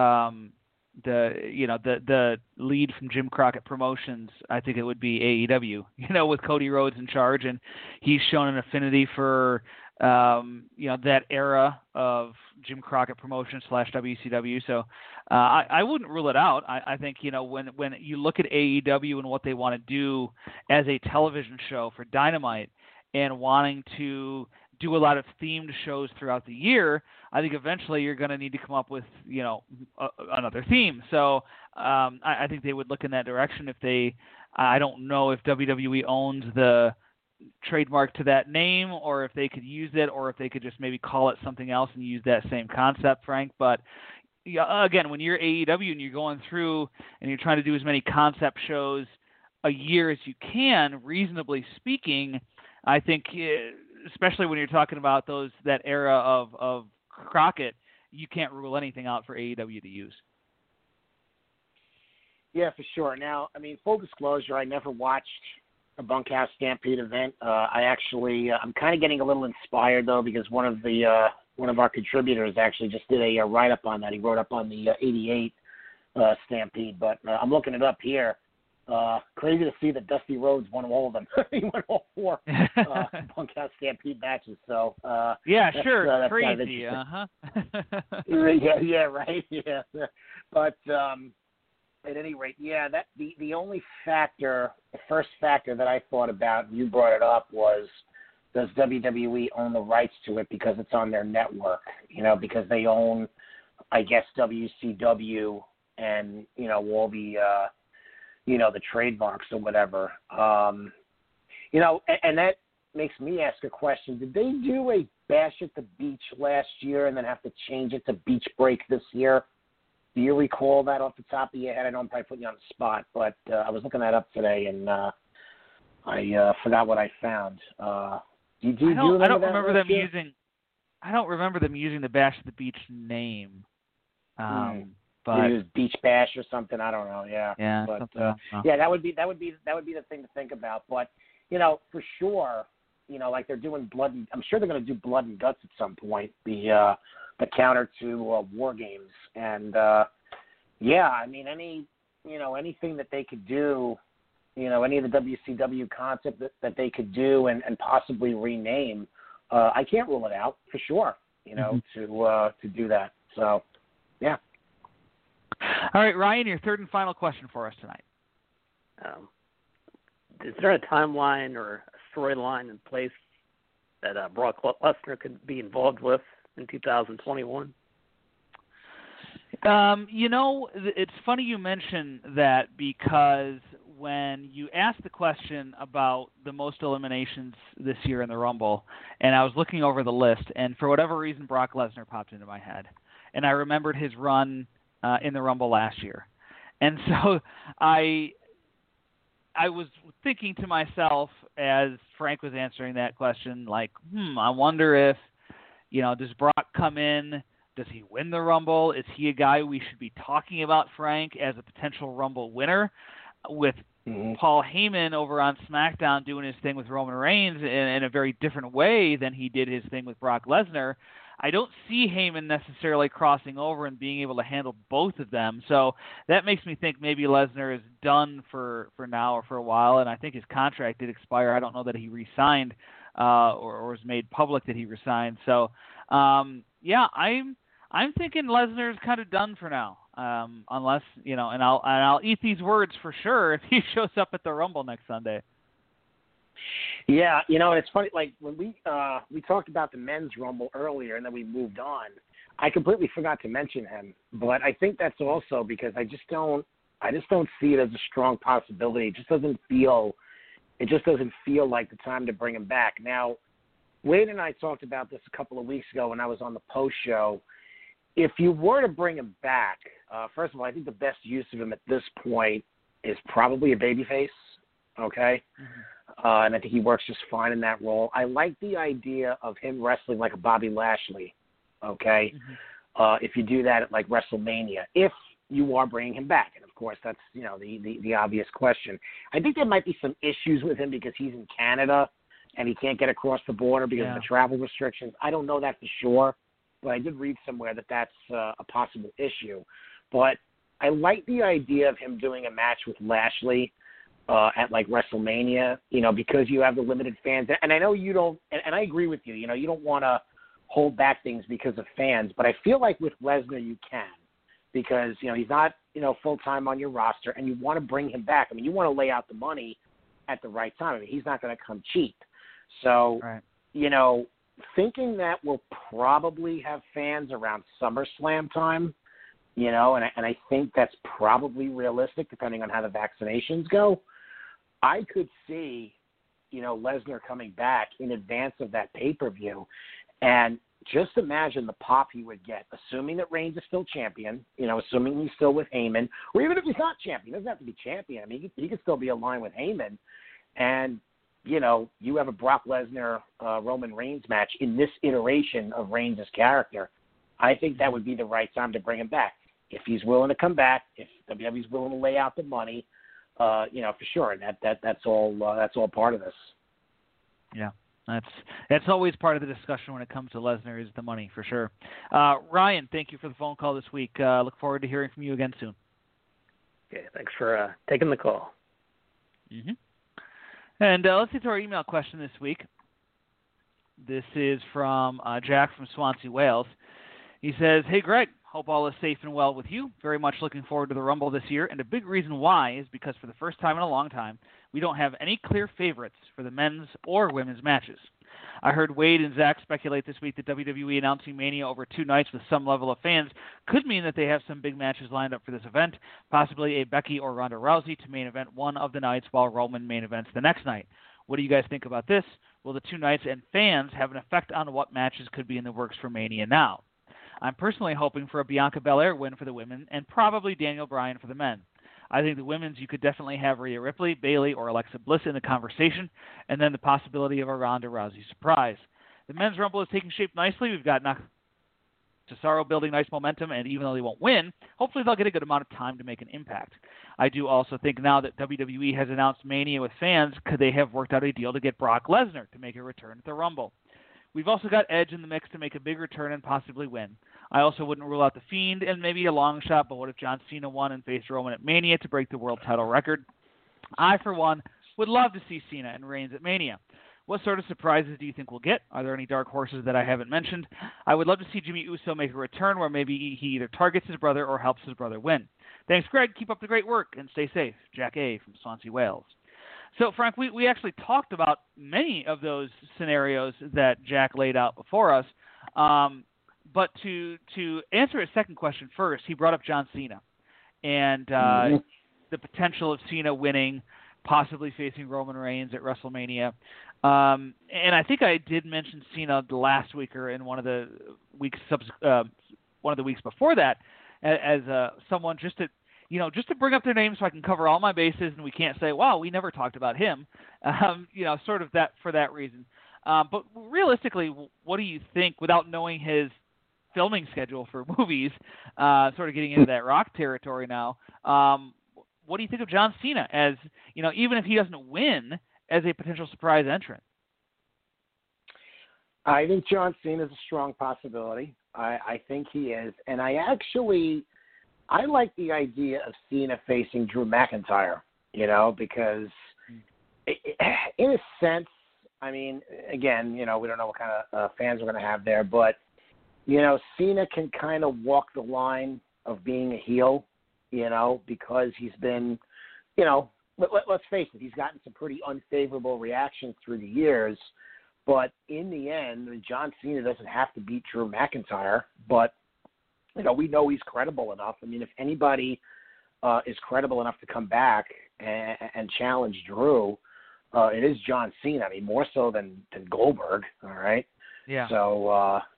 the lead from Jim Crockett Promotions, I think it would be AEW. With Cody Rhodes in charge, and he's shown an affinity for that era of Jim Crockett Promotions / WCW. So I wouldn't rule it out. I think when you look at AEW and what they want to do as a television show for Dynamite, and wanting to do a lot of themed shows throughout the year, I think eventually you're going to need to come up with, another theme. So I think they would look in that direction if they, I don't know if WWE owns the trademark to that name, or if they could use it, or if they could just maybe call it something else and use that same concept, Frank. But again, when you're AEW and you're going through and you're trying to do as many concept shows a year as you can, reasonably speaking, I think, especially when you're talking about that era of Crockett, you can't rule anything out for AEW to use.
Yeah, for sure. Now, I mean, full disclosure, I never watched a Bunkhouse Stampede event. I'm kind of getting a little inspired though, because one of our contributors actually just did a write-up on that. He wrote up on the '88 Stampede, but I'm looking it up here. Crazy to see that Dusty Rhodes won all of them. He won all 4 Bunkhouse Stampede matches. So
yeah, sure,
that's
crazy.
Kind of yeah, right. Yeah, but at any rate, yeah, that the only factor, the first factor that I thought about, and you brought it up, was does WWE own the rights to it because it's on their network? You know, because they own, I guess, WCW and all the the trademarks or whatever. And that makes me ask a question. Did they do a Bash at the Beach last year and then have to change it to Beach Break this year? Do you recall that off the top of your head? I know I'm probably putting you on the spot, but I was looking that up today, and I forgot what I found. I don't remember them using the Bash at the Beach name. But it was Beach Bash or something. I don't know. Yeah. But yeah, that would be the thing to think about. But for sure, like they're doing I'm sure they're going to do Blood and Guts at some point. The counter to War Games, and I mean anything that they could do, any of the WCW concept that they could do and possibly rename, I can't rule it out for sure. To do that. So yeah.
All right, Ryan, your third and final question for us tonight.
Is there a timeline or a storyline in place that Brock Lesnar could be involved with in 2021?
It's funny you mention that, because when you asked the question about the most eliminations this year in the Rumble, and I was looking over the list, and for whatever reason, Brock Lesnar popped into my head. And I remembered his run in the Rumble last year. And so I was thinking to myself as Frank was answering that question, like, I wonder if, does Brock come in? Does he win the Rumble? Is he a guy we should be talking about, Frank, as a potential Rumble winner? With Paul Heyman over on SmackDown doing his thing with Roman Reigns in a very different way than he did his thing with Brock Lesnar, I don't see Heyman necessarily crossing over and being able to handle both of them. So that makes me think maybe Lesnar is done for now or for a while, and I think his contract did expire. I don't know that he re-signed or was made public that he re-signed. So, I'm thinking Lesnar's kind of done for now, unless, and I'll eat these words for sure if he shows up at the Rumble next Sunday.
Yeah, it's funny. Like when we talked about the men's Rumble earlier, and then we moved on, I completely forgot to mention him. But I think that's also because I just don't see it as a strong possibility. It just doesn't feel like the time to bring him back. Now, Wade and I talked about this a couple of weeks ago when I was on the post show. If you were to bring him back, first of all, I think the best use of him at this point is probably a babyface. Okay. Mm-hmm. And I think he works just fine in that role. I like the idea of him wrestling like a Bobby Lashley, okay? Mm-hmm. If you do that at like WrestleMania, if you are bringing him back, and of course that's the obvious question. I think there might be some issues with him because he's in Canada and he can't get across the border because of the travel restrictions. I don't know that for sure, but I did read somewhere that that's a possible issue. But I like the idea of him doing a match with Lashley at like WrestleMania, because you have the limited fans. And I know you don't, and I agree with you, you don't want to hold back things because of fans, but I feel like with Lesnar you can, because, he's not, full-time on your roster, and you want to bring him back. I mean, you want to lay out the money at the right time. I mean, he's not going to come cheap. So, right. Thinking that we'll probably have fans around SummerSlam time, and I think that's probably realistic depending on how the vaccinations go. I could see, Lesnar coming back in advance of that pay-per-view, and just imagine the pop he would get, assuming that Reigns is still champion, assuming he's still with Heyman, or even if he's not champion. He doesn't have to be champion. I mean, he could still be aligned with Heyman, and, you have a Brock Lesnar Roman Reigns match in this iteration of Reigns' character. I think that would be the right time to bring him back. If he's willing to come back, if WWE's willing to lay out the money, for sure. And that's all part of this.
Yeah. That's always part of the discussion when it comes to Lesnar, is the money, for sure. Ryan, thank you for the phone call this week. Look forward to hearing from you again soon.
Okay, thanks for taking the call.
Mm-hmm. And let's get to our email question this week. This is from Jack from Swansea, Wales. He says, "Hey, Greg, hope all is safe and well with you. Very much looking forward to the Rumble this year, and a big reason why is because for the first time in a long time, we don't have any clear favorites for the men's or women's matches. I heard Wade and Zach speculate this week that WWE announcing Mania over 2 nights with some level of fans could mean that they have some big matches lined up for this event, possibly a Becky or Ronda Rousey to main event one of the nights while Roman main events the next night. What do you guys think about this? Will the 2 nights and fans have an effect on what matches could be in the works for Mania now? I'm personally hoping for a Bianca Belair win for the women and probably Daniel Bryan for the men. I think the women's, you could definitely have Rhea Ripley, Bayley, or Alexa Bliss in the conversation, and then the possibility of a Ronda Rousey surprise. The men's Rumble is taking shape nicely. We've got Cesaro building nice momentum, and even though they won't win, hopefully they'll get a good amount of time to make an impact. I do also think now that WWE has announced Mania with fans, could they have worked out a deal to get Brock Lesnar to make a return at the Rumble? We've also got Edge in the mix to make a big return and possibly win. I also wouldn't rule out The Fiend and maybe a long shot, but what if John Cena won and faced Roman at Mania to break the world title record? I, for one, would love to see Cena and Reigns at Mania. What sort of surprises do you think we'll get? Are there any dark horses that I haven't mentioned? I would love to see Jimmy Uso make a return where maybe he either targets his brother or helps his brother win. Thanks, Greg. Keep up the great work and stay safe. Jack A. from Swansea, Wales. So, Frank, we actually talked about many of those scenarios that Jack laid out before us. But to answer his second question first, he brought up John Cena and the potential of Cena winning, possibly facing Roman Reigns at WrestleMania. And I think I did mention Cena last week or in one of the weeks before that as someone just to bring up their name so I can cover all my bases and we can't say, wow, we never talked about him, sort of that for that reason. But realistically, what do you think, without knowing his filming schedule for movies, sort of getting into that Rock territory now, what do you think of John Cena as, even if he doesn't win, as a potential surprise entrant?
I think John Cena is a strong possibility. I think he is. And I like the idea of Cena facing Drew McIntyre, because in a sense, I mean, again, we don't know what kind of fans we're going to have there, but, Cena can kind of walk the line of being a heel, because he's been, let's face it, he's gotten some pretty unfavorable reactions through the years. But in the end, John Cena doesn't have to beat Drew McIntyre, but, we know he's credible enough. I mean, if anybody is credible enough to come back and challenge Drew, it is John Cena. I mean, more so than Goldberg, all right?
Yeah.
So,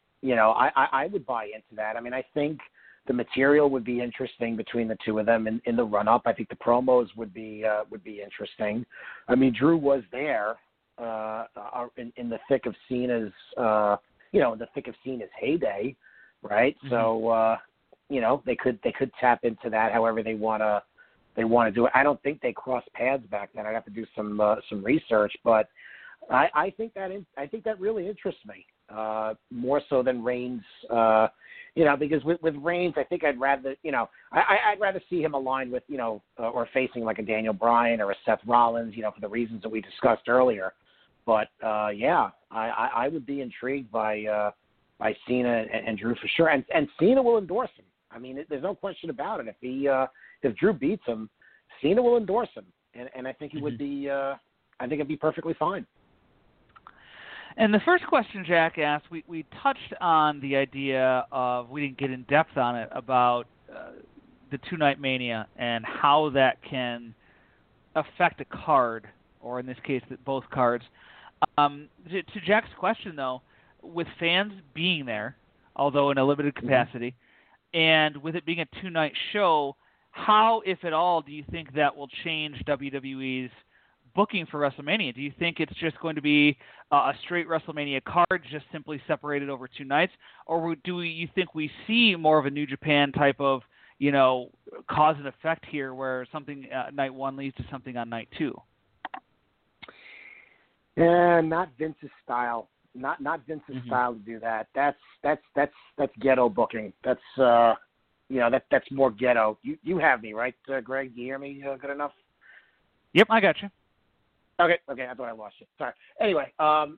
I would buy into that. I mean, I think the material would be interesting between the two of them in the run-up. I think the promos would be interesting. I mean, Drew was there in the thick of Cena's, in the thick of Cena's heyday, right? Mm-hmm. So, they could tap into that however they want to do it. I don't think they crossed paths back then. I'd have to do some research, but I think that really interests me more so than Reigns. Because with Reigns, I think I'd rather see him aligned with or facing like a Daniel Bryan or a Seth Rollins, for the reasons that we discussed earlier. But I would be intrigued by Cena and Drew for sure, and Cena will endorse him. I mean, there's no question about it. If Drew beats him, Cena will endorse him, and I think he would be. I think it'd be perfectly fine.
And the first question Jack asked, we touched on the idea of, we didn't get in depth on it, about the two-night Mania and how that can affect a card, or in this case, both cards. To Jack's question, though, with fans being there, although in a limited capacity, and with it being a two-night show, how, if at all, do you think that will change WWE's booking for WrestleMania? Do you think it's just going to be a straight WrestleMania card, just simply separated over 2 nights, or you think we see more of a New Japan type of, cause and effect here, where something night 1 leads to something on night 2?
Not Vince's style. Not Vince's style to do that. That's ghetto booking. That's that's more ghetto. You have me right, Greg? Do you hear me good enough?
Yep, I got you.
Okay. I thought I lost you. Sorry. Anyway,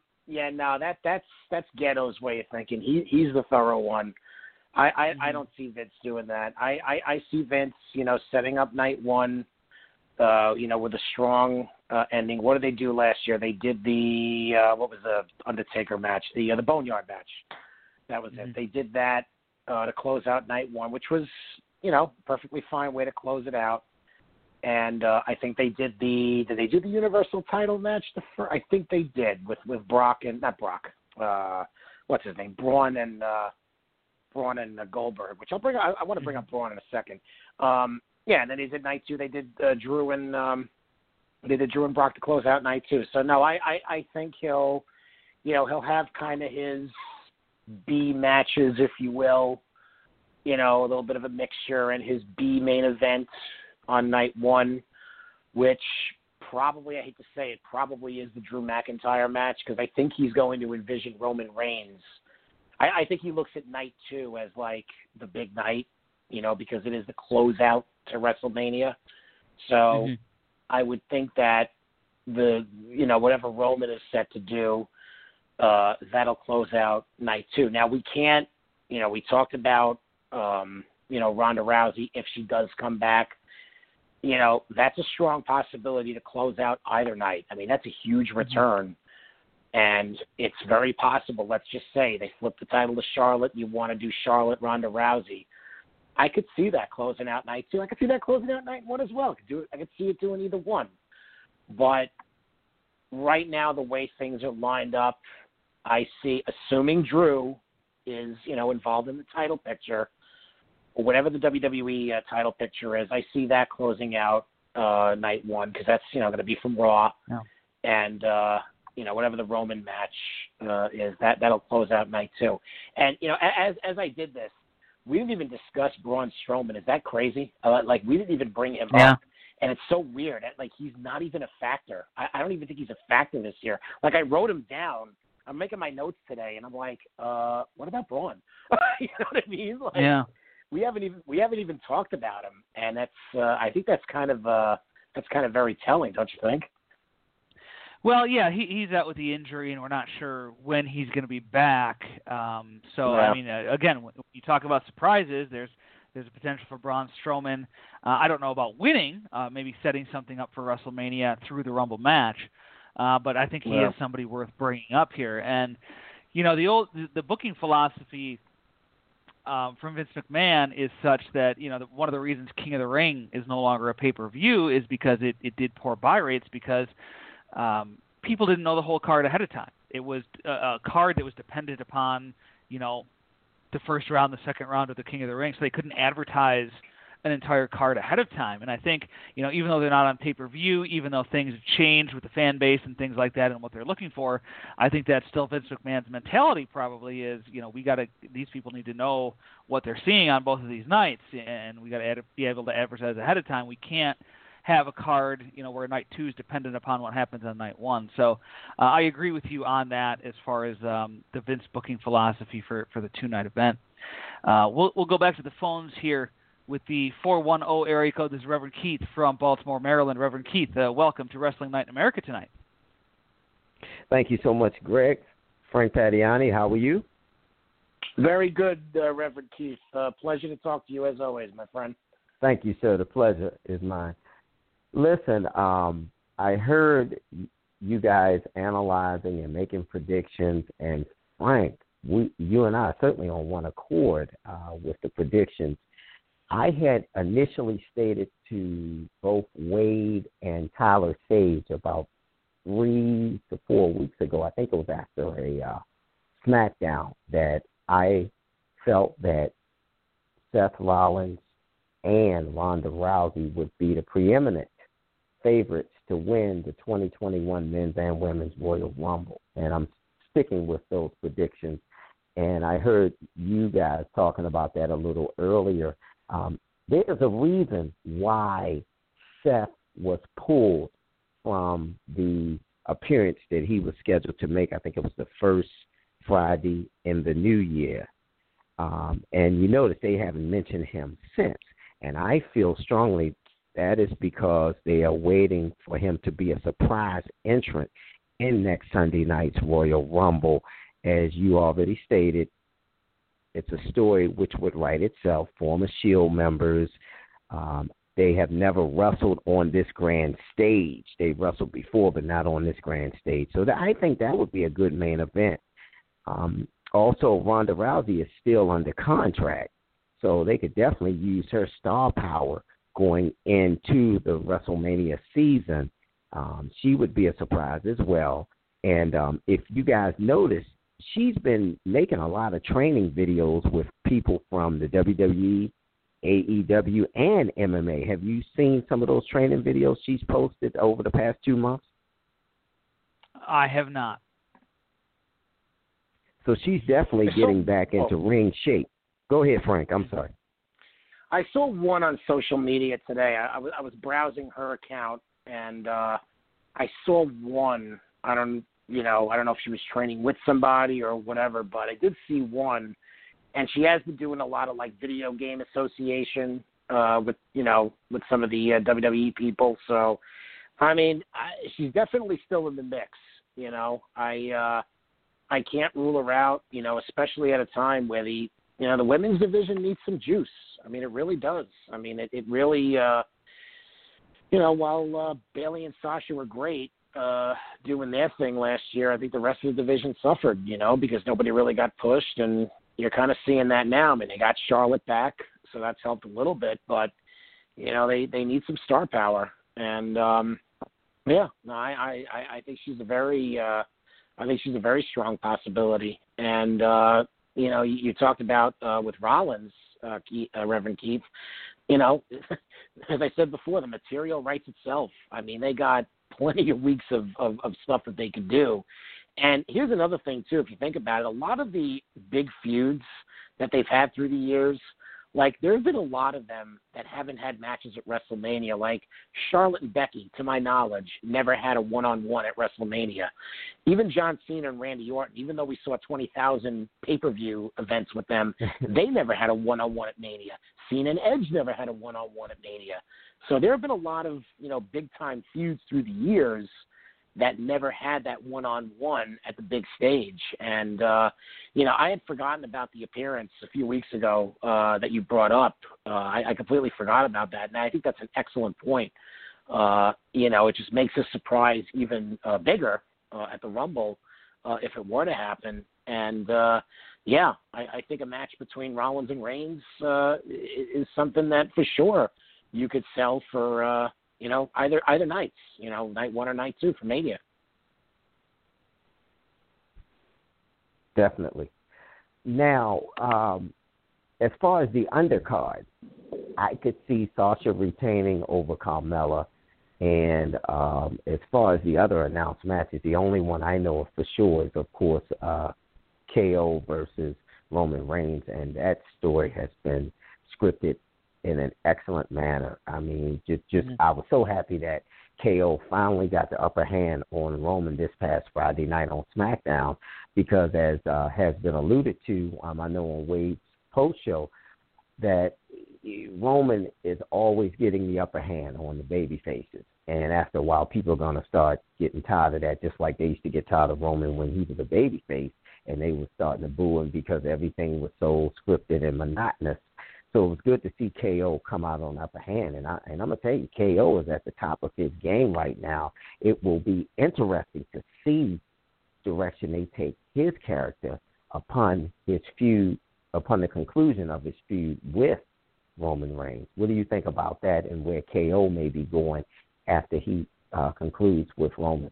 that's ghetto's way of thinking. He's the thorough one. I don't see Vince doing that. I see Vince, setting up night 1, with a strong ending. What did they do last year? They did the what was the Undertaker match? The Boneyard match. That was it. They did that to close out night 1, which was perfectly fine way to close it out. And I think they did did they do the Universal title match? I think they did with Brock and not Brock. What's his name? Braun and Goldberg. Which I want to bring up Braun in a second. And then they did night 2. They did Drew and Brock to close out night 2. So no, I think he'll have kind of his B matches, if you will. A little bit of a mixture, and his B main event on night 1, which probably, I hate to say it, probably is the Drew McIntyre match, because I think he's going to envision Roman Reigns. I think he looks at night 2 as like the big night, because it is the closeout to WrestleMania. So I would think that whatever Roman is set to do, that'll close out night 2. Now we can't, we talked about, Ronda Rousey, if she does come back, that's a strong possibility to close out either night. I mean, that's a huge return. And it's very possible, let's just say, they flip the title to Charlotte, you want to do Charlotte, Ronda Rousey. I could see that closing out night 2. I could see that closing out night 1 as well. I could see it doing either one. But right now, the way things are lined up, I see, assuming Drew is, involved in the title picture, or whatever the WWE title picture is, I see that closing out night 1, because that's, going to be from Raw. Yeah. And, whatever the Roman match is, that'll close out night 2. And, as I did this, we didn't even discuss Braun Strowman. Is that crazy? We didn't even bring him up. And it's so weird. He's not even a factor. I don't even think he's a factor this year. I wrote him down. I'm making my notes today, and I'm like, what about Braun? You know what I mean? We haven't even talked about him, and that's I think that's kind of very telling, don't you think?
Well, yeah, he's out with the injury, and we're not sure when he's going to be back. I mean, again, when you talk about surprises, there's a potential for Braun Strowman. I don't know about winning, maybe setting something up for WrestleMania through the Rumble match, but I think he is somebody worth bringing up here. And the booking philosophy from Vince McMahon is such that one of the reasons King of the Ring is no longer a pay-per-view is because it did poor buy rates, because people didn't know the whole card ahead of time. It was a card that was dependent upon, the first round, the second round of the King of the Ring, so they couldn't advertise an entire card ahead of time. And I think, even though they're not on pay-per-view, even though things have changed with the fan base and things like that and what they're looking for, I think that's still Vince McMahon's mentality probably is, these people need to know what they're seeing on both of these nights, and we got to be able to advertise ahead of time. We can't have a card, where night 2 is dependent upon what happens on night 1. So I agree with you on that as far as the Vince booking philosophy for the 2-night event. We'll go back to the phones here with the 410 area code. This is Reverend Keith from Baltimore, Maryland. Reverend Keith, welcome to Wrestling Night in America tonight.
Thank you so much, Greg. Frank Padiani, how are you?
Very good, Reverend Keith. Pleasure to talk to you as always, my friend.
Thank you, sir. The pleasure is mine. Listen, I heard you guys analyzing and making predictions, and Frank, you and I are certainly on one accord with the predictions. I had initially stated to both Wade and Tyler Sage about 3 to 4 weeks ago, I think it was after a SmackDown, that I felt that Seth Rollins and Ronda Rousey would be the preeminent favorites to win the 2021 Men's and Women's Royal Rumble. And I'm sticking with those predictions. And I heard you guys talking about that a little earlier. There's a reason why Seth was pulled from the appearance that he was scheduled to make. I think it was the first Friday in the new year. And you notice they haven't mentioned him since. And I feel strongly that is because they are waiting for him to be a surprise entrant in next Sunday night's Royal Rumble. As you already stated, it's a story which would write itself. Former Shield members, they have never wrestled on this grand stage. They've wrestled before, but not on this grand stage. So I think that would be a good main event. Also, Ronda Rousey is still under contract, so they could definitely use her star power going into the WrestleMania season. She would be a surprise as well. And if you guys notice, she's been making a lot of training videos with people from the WWE, AEW, and MMA. Have you seen some of those training videos she's posted over the past 2 months?
I have not.
So she's definitely getting back into ring shape. Go ahead, Frank. I'm sorry.
I saw one on social media today. I was browsing her account, and I saw one. I don't know if she was training with somebody or whatever, but I did see one, and she has been doing a lot of like video game association with some of the WWE people. So, I mean, she's definitely still in the mix. I can't rule her out, especially at a time where the women's division needs some juice. I mean, it really does. I mean, it really, while Bayley and Sasha were great doing their thing last year, I think the rest of the division suffered, because nobody really got pushed, and you're kind of seeing that now. I mean, they got Charlotte back, so that's helped a little bit, but, they need some star power. And, I think she's a very strong possibility. And, you talked about with Rollins, Reverend Keith, as I said before, the material writes itself. I mean, they got plenty of weeks of stuff that they could do. And here's another thing, too, if you think about it. A lot of the big feuds that they've had through the years, like there's been a lot of them that haven't had matches at WrestleMania. Like Charlotte and Becky, to my knowledge, never had a one-on-one at WrestleMania. Even John Cena and Randy Orton, even though we saw 20,000 pay-per-view events with them, they never had a one-on-one at Mania. Cena and Edge never had a one-on-one at Mania. So there have been a lot of, big-time feuds through the years that never had that one-on-one at the big stage. And, I had forgotten about the appearance a few weeks ago that you brought up. I completely forgot about that, and I think that's an excellent point. It just makes a surprise even bigger at the Rumble if it were to happen. And, I think a match between Rollins and Reigns is something that for sure you could sell for either nights, night one or night two for Mania.
Definitely. Now, as far as the undercard, I could see Sasha retaining over Carmella. And as far as the other announced matches, the only one I know of for sure is, of course, KO versus Roman Reigns. And that story has been scripted in an excellent manner. I mean, I was so happy that KO finally got the upper hand on Roman this past Friday night on SmackDown, because as has been alluded to, I know on Wade's post show, that Roman is always getting the upper hand on the baby faces. And after a while, people are going to start getting tired of that, just like they used to get tired of Roman when he was a baby face, and they were starting to boo him because everything was so scripted and monotonous. So it was good to see KO come out on the upper hand. And I'm going to tell you, KO is at the top of his game right now. It will be interesting to see direction they take his character upon his feud, upon the conclusion of his feud with Roman Reigns. What do you think about that, and where KO may be going after he concludes with Roman?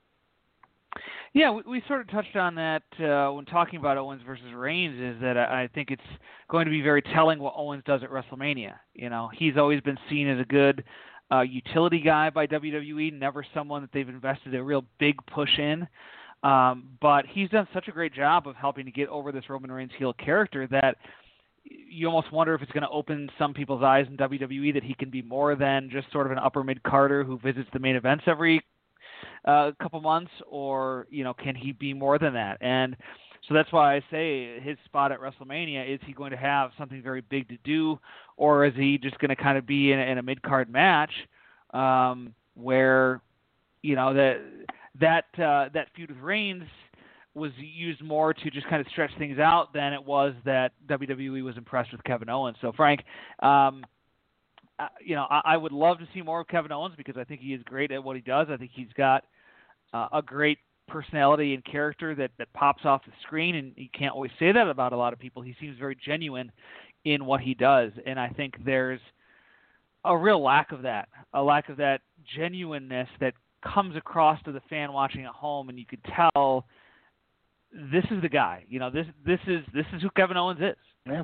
Yeah, we sort of touched on that when talking about Owens versus Reigns, is that I think it's going to be very telling what Owens does at WrestleMania. He's always been seen as a good utility guy by WWE, never someone that they've invested a real big push in. But he's done such a great job of helping to get over this Roman Reigns heel character that you almost wonder if it's going to open some people's eyes in WWE that he can be more than just sort of an upper mid-carder who visits the main events every couple months, or, can he be more than that? And so that's why I say his spot at WrestleMania, is he going to have something very big to do, or is he just going to kind of be in a mid-card match where, that feud with Reigns was used more to just kind of stretch things out than it was that WWE was impressed with Kevin Owens. So, Frank, I would love to see more of Kevin Owens because I think he is great at what he does. I think he's got a great personality and character that pops off the screen, and you can't always say that about a lot of people. He seems very genuine in what he does, and I think there's a real lack of that genuineness that comes across to the fan watching at home, and you could tell this is the guy. This is who Kevin Owens is.
Yeah.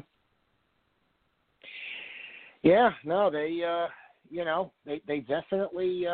Yeah. No, they definitely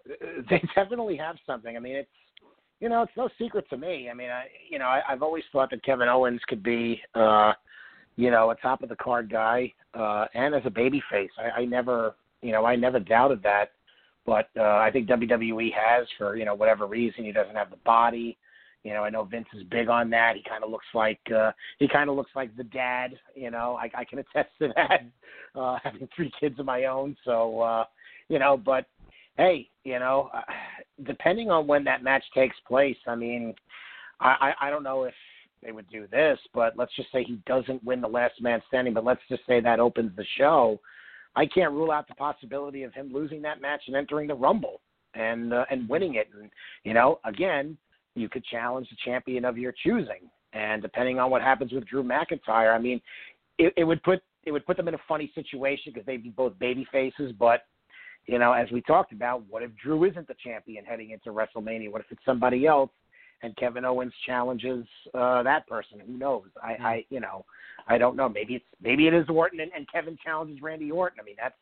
have something. I mean, it's no secret to me. I mean, I've always thought that Kevin Owens could be a top of the card guy and as a babyface. I never doubted that. But I think WWE has, for whatever reason, he doesn't have the body. I know Vince is big on that. He kind of looks like the dad. I can attest to that, having 3 kids of my own. So but hey, depending on when that match takes place, I mean, I don't know if they would do this, but let's just say he doesn't win the last man standing. But let's just say that opens the show. I can't rule out the possibility of him losing that match and entering the Rumble and winning it. And again, you could challenge the champion of your choosing. And depending on what happens with Drew McIntyre, I mean, it would put them in a funny situation because they'd be both baby faces. But as we talked about, what if Drew isn't the champion heading into WrestleMania? What if it's somebody else and Kevin Owens challenges that person? Who knows? I don't know. Maybe it is Orton and Kevin challenges Randy Orton. I mean, that's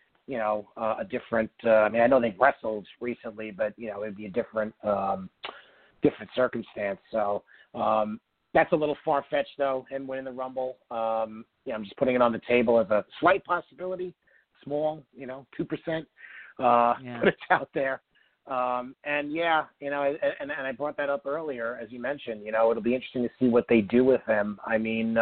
a different. I mean, I know they've wrestled recently, but it'd be a different circumstance. So that's a little far fetched, though. Him winning the Rumble. I'm just putting it on the table as a slight possibility, small. 2%. Put it out there. And I brought that up earlier, as you mentioned. It'll be interesting to see what they do with him. I mean,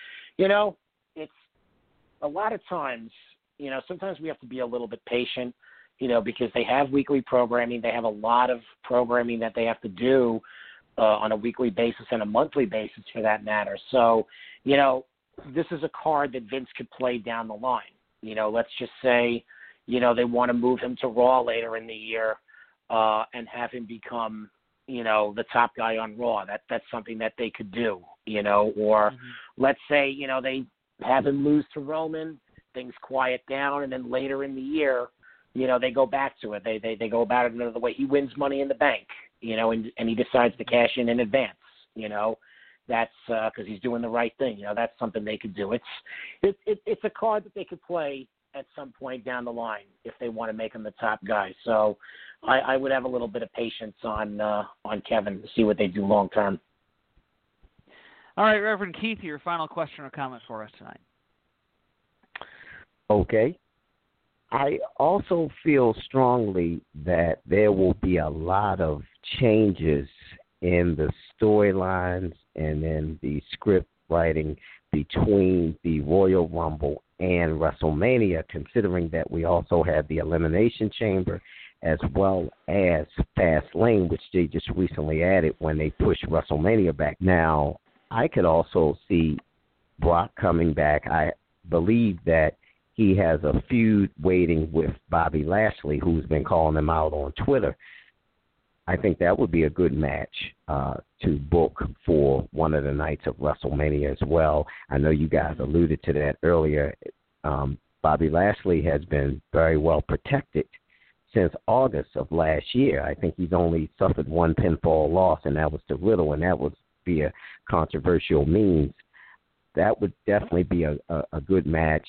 it's a lot of times. Sometimes we have to be a little bit patient. Because they have weekly programming, they have a lot of programming that they have to do on a weekly basis and a monthly basis, for that matter. So, this is a card that Vince could play down the line. Let's just say, they want to move him to Raw later in the year. And have him become, the top guy on Raw. That's something that they could do, or let's say, they have him lose to Roman, things quiet down, and then later in the year, they go back to it. They go about it another way. He wins Money in the Bank, and he decides to cash in advance, that's because he's doing the right thing. That's something they could do. It's a card that they could play at some point down the line if they want to make him the top guy. So I would have a little bit of patience on Kevin to see what they do long term.
All right, Reverend Keith, your final question or comment for us tonight.
Okay. I also feel strongly that there will be a lot of changes in the storylines and in the script writing between the Royal Rumble and WrestleMania, considering that we also have the Elimination Chamber as well as Fastlane, which they just recently added when they pushed WrestleMania back. Now, I could also see Brock coming back. I believe that he has a feud waiting with Bobby Lashley, who's been calling him out on Twitter. I think that would be a good match to book for one of the nights of WrestleMania as well. I know you guys alluded to that earlier. Bobby Lashley has been very well protected since August of last year. I think he's only suffered one pinfall loss, and that was to Riddle, and that would be a controversial means. That would definitely be a good match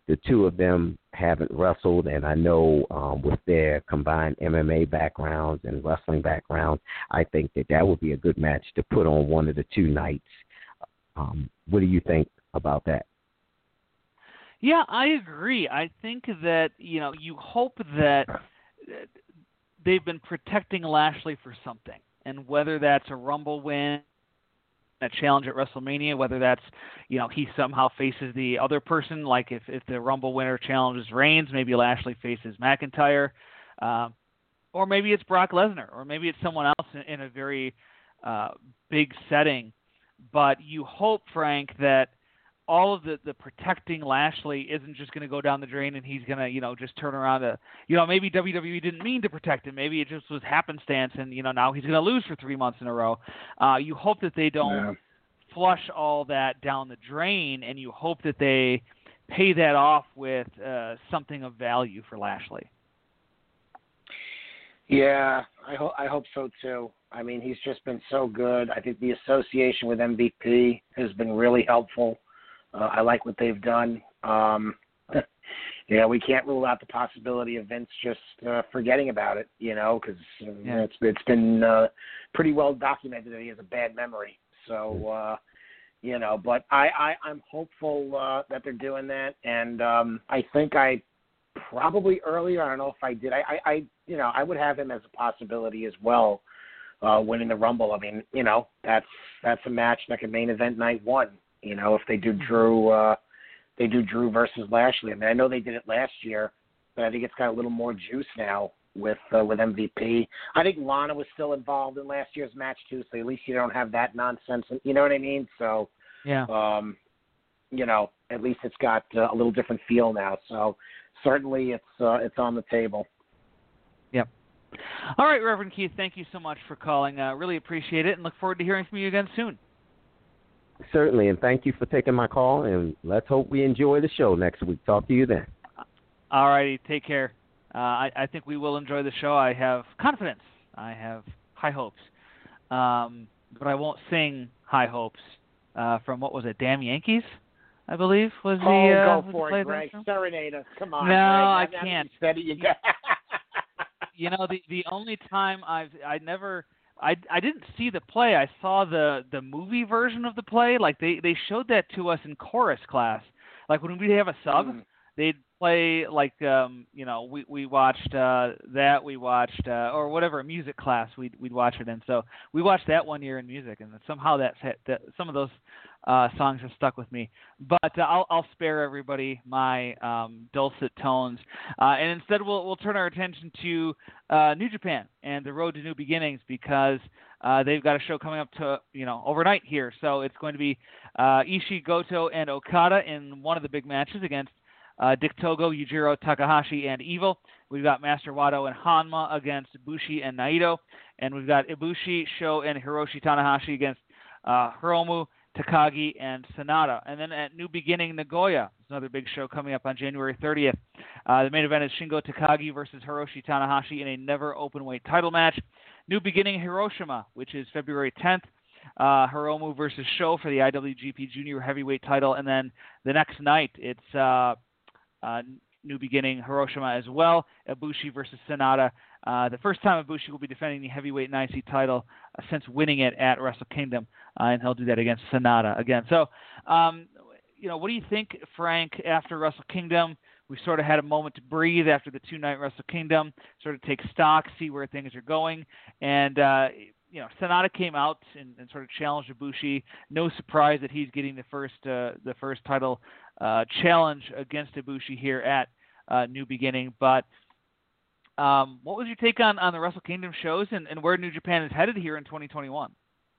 the two of them haven't wrestled, and I know with their combined MMA backgrounds and wrestling backgrounds, I think that would be a good match to put on one of the two nights. What do you think about that?
Yeah, I agree. I think that, you hope that they've been protecting Lashley for something, and whether that's a Rumble win, a challenge at WrestleMania, whether that's, he somehow faces the other person, like if the Rumble winner challenges Reigns, maybe Lashley faces McIntyre, or maybe it's Brock Lesnar, or maybe it's someone else in a very big setting. But you hope, Frank, that all of the protecting Lashley isn't just going to go down the drain and he's going to, just turn around to, maybe WWE didn't mean to protect him. Maybe it just was happenstance and, now he's going to lose for 3 months in a row. You hope that they don't flush all that down the drain, and you hope that they pay that off with something of value for Lashley.
Yeah, I hope so too. I mean, he's just been so good. I think the association with MVP has been really helpful. I like what they've done. We can't rule out the possibility of Vince just forgetting about it, because it's been pretty well documented that he has a bad memory. So, but I'm hopeful that they're doing that. And I think I probably earlier, I don't know if I did, I would have him as a possibility as well, winning the Rumble. I mean, that's a match that can main event night one. If they do Drew versus Lashley. I mean, I know they did it last year, but I think it's got a little more juice now with MVP. I think Lana was still involved in last year's match too, so at least you don't have that nonsense. You know what I mean? So,
yeah.
At least it's got a little different feel now. So certainly it's on the table.
Yep. All right, Reverend Keith, thank you so much for calling. Really appreciate it, and look forward to hearing from you again soon.
Certainly, and thank you for taking my call, and let's hope we enjoy the show next week. Talk to you then.
All righty, take care. I think we will enjoy the show. I have confidence. I have high hopes. But I won't sing High Hopes from, what was it, Damn Yankees, I believe, was the
go
was
for
the
it, Greg. Serenade us. Come on,
no,
Greg.
I can't.
Steady you got.
The only time I didn't see the play. I saw the movie version of the play. Like they showed that to us in chorus class. Like when we'd have a sub, they'd play like we watched that. We watched or whatever music class we'd watch it in. So we watched that one year in music, and somehow that some of those songs have stuck with me. But I'll spare everybody my dulcet tones, and instead we'll turn our attention to New Japan and the Road to New Beginnings, because they've got a show coming up to overnight here. So it's going to be Ishii, Goto, and Okada in one of the big matches against Dick Togo, Yujiro Takahashi, and Evil. We've got Master Wato and Hanma against Ibushi and Naito, and we've got Ibushi, Sho, and Hiroshi Tanahashi against Hiromu, Takagi, and Sonata. And then at New Beginning Nagoya, there's another big show coming up on January 30th. The main event is Shingo Takagi versus Hiroshi Tanahashi in a never open-weight title match. New Beginning Hiroshima, which is February 10th. Hiromu versus Sho for the IWGP Junior Heavyweight title. And then the next night, it's New Beginning Hiroshima as well. Ibushi versus Sonata. The first time Ibushi will be defending the heavyweight and IC title since winning it at Wrestle Kingdom, and he'll do that against Sonata again. So, what do you think, Frank, after Wrestle Kingdom? We sort of had a moment to breathe after the two-night Wrestle Kingdom, sort of take stock, see where things are going, and Sonata came out and sort of challenged Ibushi. No surprise that he's getting the first title challenge against Ibushi here at New Beginning. But what was your take on the Wrestle Kingdom shows and where New Japan is headed here in 2021?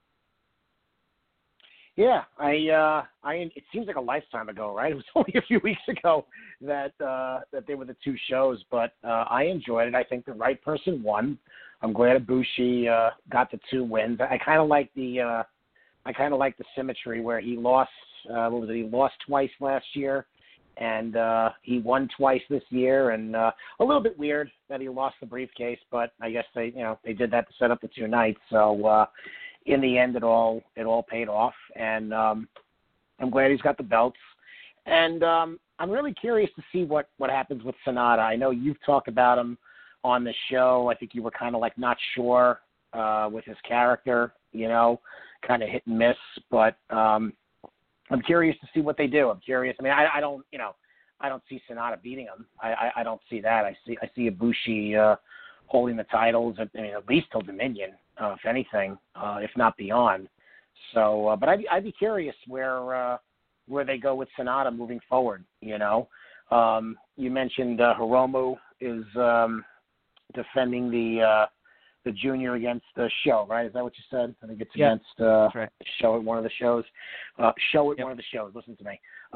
Yeah, it seems like a lifetime ago, right? It was only a few weeks ago that they were the two shows, but I enjoyed it. I think the right person won. I'm glad Ibushi got the two wins. I kind of like the symmetry where he lost. What was it? He lost twice last year, and he won twice this year. And a little bit weird that he lost the briefcase, but I guess they did that to set up the two nights. So in the end, it all paid off, and I'm glad he's got the belts. And I'm really curious to see what happens with Sonata. I know you've talked about him on the show. I think you were kind of like not sure with his character, kind of hit and miss. But I'm curious to see what they do. I'm curious. I mean, I don't see Sonata beating him. I don't see that. I see Ibushi holding the titles. At least till Dominion, if anything, if not beyond. So, but I'd be curious where they go with Sonata moving forward. You mentioned Hiromu is defending the junior against Show, right? Is that what you said? I think it's against
right.
Show at one of the shows. Show at one of the shows. Listen to me.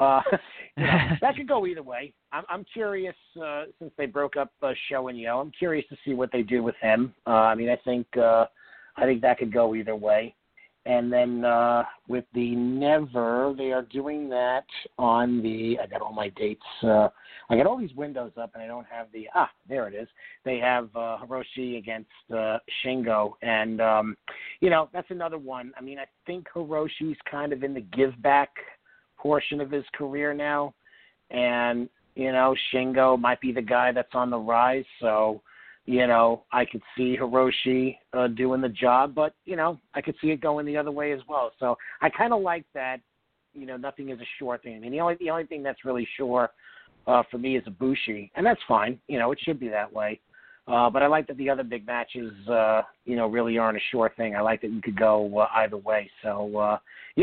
That could go either way. I'm curious since they broke up Show and Yo. I'm curious to see what they do with him. I think that could go either way. And then with the Never, they are doing that on the. I got all my dates. I got all these windows up, and I don't have the. There it is. They have Hiroshi against Shingo, and that's another one. I mean, I think Hiroshi's kind of in the give back portion of his career now, and Shingo might be the guy that's on the rise. So. I could see Hiroshi doing the job, but, I could see it going the other way as well. So I kind of like that, nothing is a sure thing. I mean, the only thing that's really sure for me is Ibushi, and that's fine. It should be that way. But I like that the other big matches, really aren't a sure thing. I like that you could go either way. So,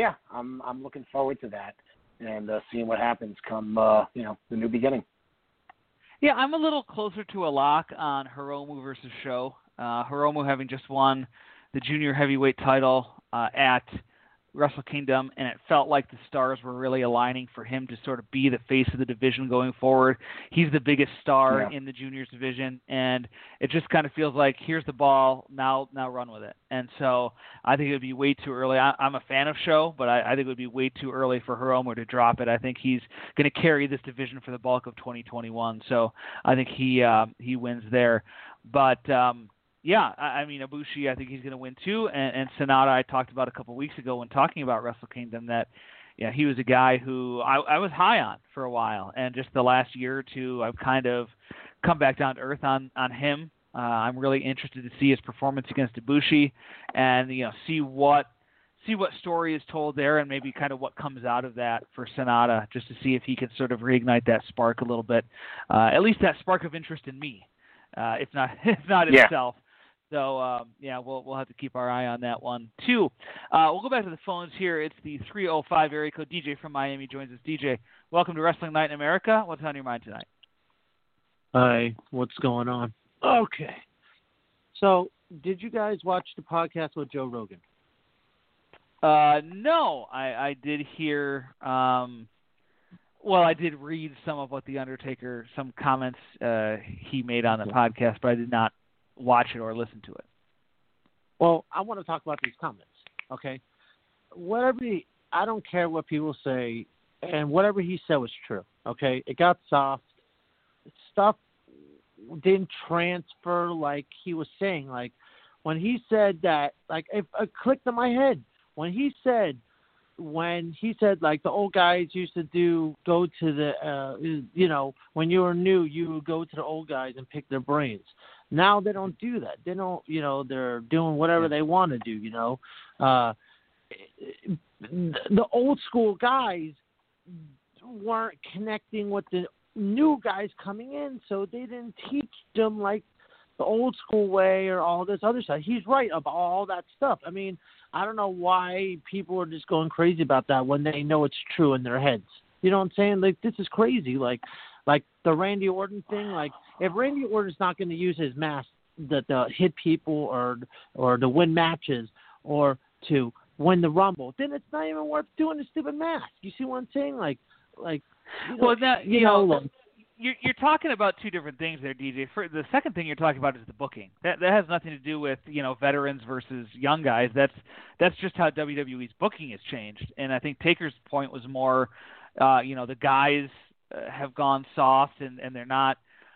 I'm looking forward to that and seeing what happens come, the new beginning.
Yeah, I'm a little closer to a lock on Hiromu versus Sho. Hiromu having just won the junior heavyweight title at Wrestle Kingdom, and it felt like the stars were really aligning for him to sort of be the face of the division going forward. He's the biggest star in the juniors division, and it just kind of feels like, here's the ball, now run with it. And so I think it would be way too early. I'm a fan of Sho, but I think it would be way too early for Hiromu to drop it. I think he's going to carry this division for the bulk of 2021, so I think he wins there. But Ibushi, I think he's going to win too. And Sonata, I talked about a couple of weeks ago when talking about Wrestle Kingdom that, he was a guy who I was high on for a while. And just the last year or two, I've kind of come back down to earth on him. I'm really interested to see his performance against Ibushi and, see what story is told there and maybe kind of what comes out of that for Sonata, just to see if he can sort of reignite that spark a little bit, at least that spark of interest in me, if not itself. So, we'll have to keep our eye on that one, too. We'll go back to the phones here. It's the 305 area code. DJ from Miami joins us. DJ, welcome to Wrestling Night in America. What's on your mind tonight?
Hi, what's going on? Okay. So, did you guys watch the podcast with Joe Rogan?
No. I did hear, I did read some of what The Undertaker, some comments he made on the podcast, but I did not watch it or listen to it.
Well, I want to talk about these comments, okay? I don't care what people say, and whatever he said was true, okay? It got soft. Stuff didn't transfer like he was saying. Like, when he said that, like, it clicked in my head. When he said, like, the old guys used to go to the, when you were new, you would go to the old guys and pick their brains. Now they don't do that. They don't, they're doing whatever they want to do, The old school guys weren't connecting with the new guys coming in, so they didn't teach them, like, the old school way or all this other stuff. He's right about all that stuff. I mean, I don't know why people are just going crazy about that when they know it's true in their heads. You know what I'm saying? Like, this is crazy. Like the Randy Orton thing. Like, if Randy Orton's not going to use his mask to hit people or to win matches or to win the Rumble, then it's not even worth doing the stupid mask. You see what I'm saying?
You're talking about two different things there, DJ. For the second thing you're talking about is the booking. That has nothing to do with veterans versus young guys. That's just how WWE's booking has changed. And I think Taker's point was more, the guys have gone soft and they're not,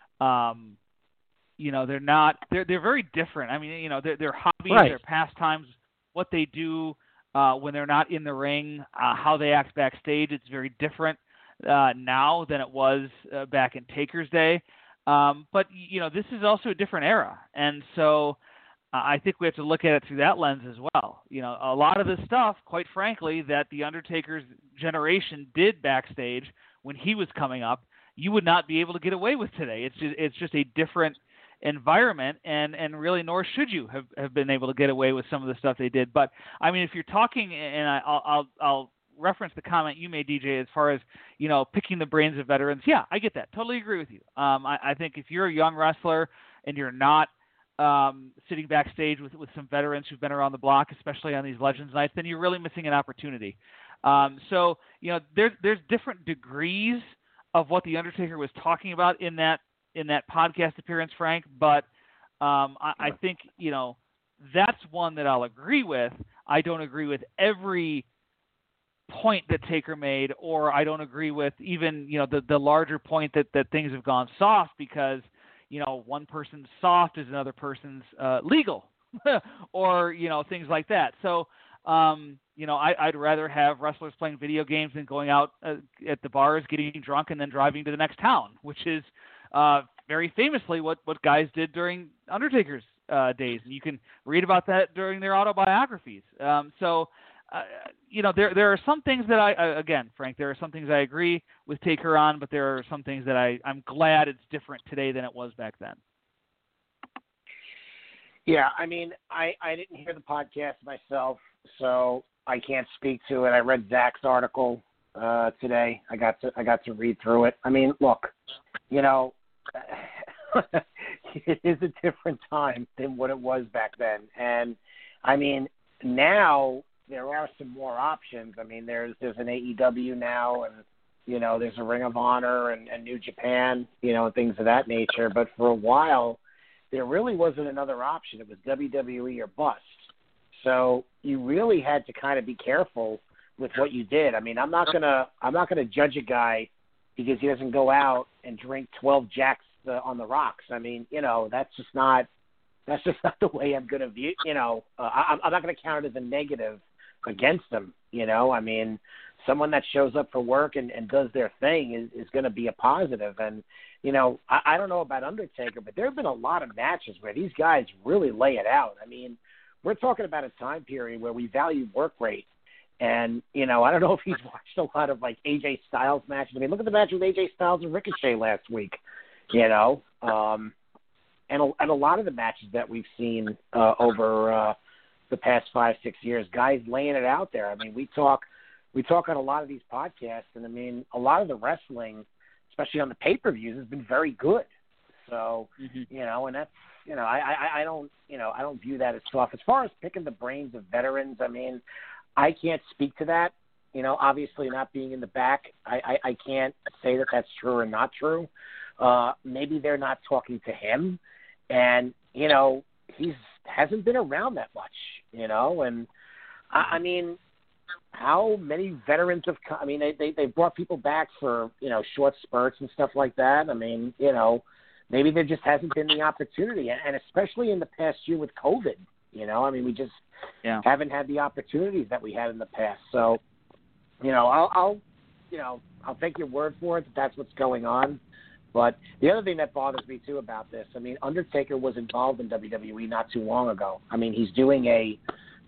they're very different. I mean, their hobbies, their pastimes, what they do when they're not in the ring, how they act backstage, it's very different now than it was back in Taker's day. But this is also a different era, and so I think we have to look at it through that lens as well. A lot of the stuff, quite frankly, that the Undertaker's generation did backstage when he was coming up, you would not be able to get away with today. It's just a different environment, and really nor should you have been able to get away with some of the stuff they did. But I mean, if you're talking, and I'll reference the comment you made, DJ, as far as picking the brains of veterans. Yeah, I get that. Totally agree with you. I think if you're a young wrestler and you're not sitting backstage with some veterans who've been around the block, especially on these Legends nights, then you're really missing an opportunity. So there's different degrees of what the Undertaker was talking about in that podcast appearance, Frank. But I think that's one that I'll agree with. I don't agree with every point that Taker made, or I don't agree with even the larger point that things have gone soft because one person's soft is another person's legal, or things like that. So I'd rather have wrestlers playing video games than going out at the bars, getting drunk, and then driving to the next town, which is very famously what guys did during Undertaker's days, and you can read about that during their autobiographies. There are some things that again, Frank, there are some things I agree with Taker on, but there are some things that I'm glad it's different today than it was back then.
Yeah, I mean, I didn't hear the podcast myself, so I can't speak to it. I read Zach's article today. I got to read through it. I mean, look, it is a different time than what it was back then, and I mean, now there are some more options. I mean, there's an AEW now, and there's a Ring of Honor and New Japan, and things of that nature. But for a while, there really wasn't another option. It was WWE or bust. So you really had to kind of be careful with what you did. I mean, I'm not gonna judge a guy because he doesn't go out and drink 12 Jacks on the rocks. I mean, that's just not the way I'm going to view. I'm not going to count it as a negative against them. I mean, someone that shows up for work and does their thing is going to be a positive. And I don't know about Undertaker, but there have been a lot of matches where these guys really lay it out. I mean, we're talking about a time period where we value work rate. And, I don't know if he's watched a lot of, like, AJ Styles matches. I mean, look at the match with AJ Styles and Ricochet last week, and a lot of the matches that we've seen over the past 5-6 years, guys laying it out there. I mean, we talk on a lot of these podcasts, and, I mean, a lot of the wrestling, especially on the pay-per-views, has been very good. So, and that's, I don't view that as soft. As far as picking the brains of veterans, I mean, I can't speak to that. Obviously not being in the back, I can't say that that's true or not true. Maybe they're not talking to him, and he hasn't been around that much. And I mean, how many veterans have come? I mean, they brought people back for short spurts and stuff like that. I mean, maybe there just hasn't been the opportunity, and especially in the past year with COVID. I mean, we just haven't had the opportunities that we had in the past. So, I'll take your word for it that that's what's going on. But the other thing that bothers me too about this, I mean, Undertaker was involved in WWE not too long ago. I mean, he's doing a,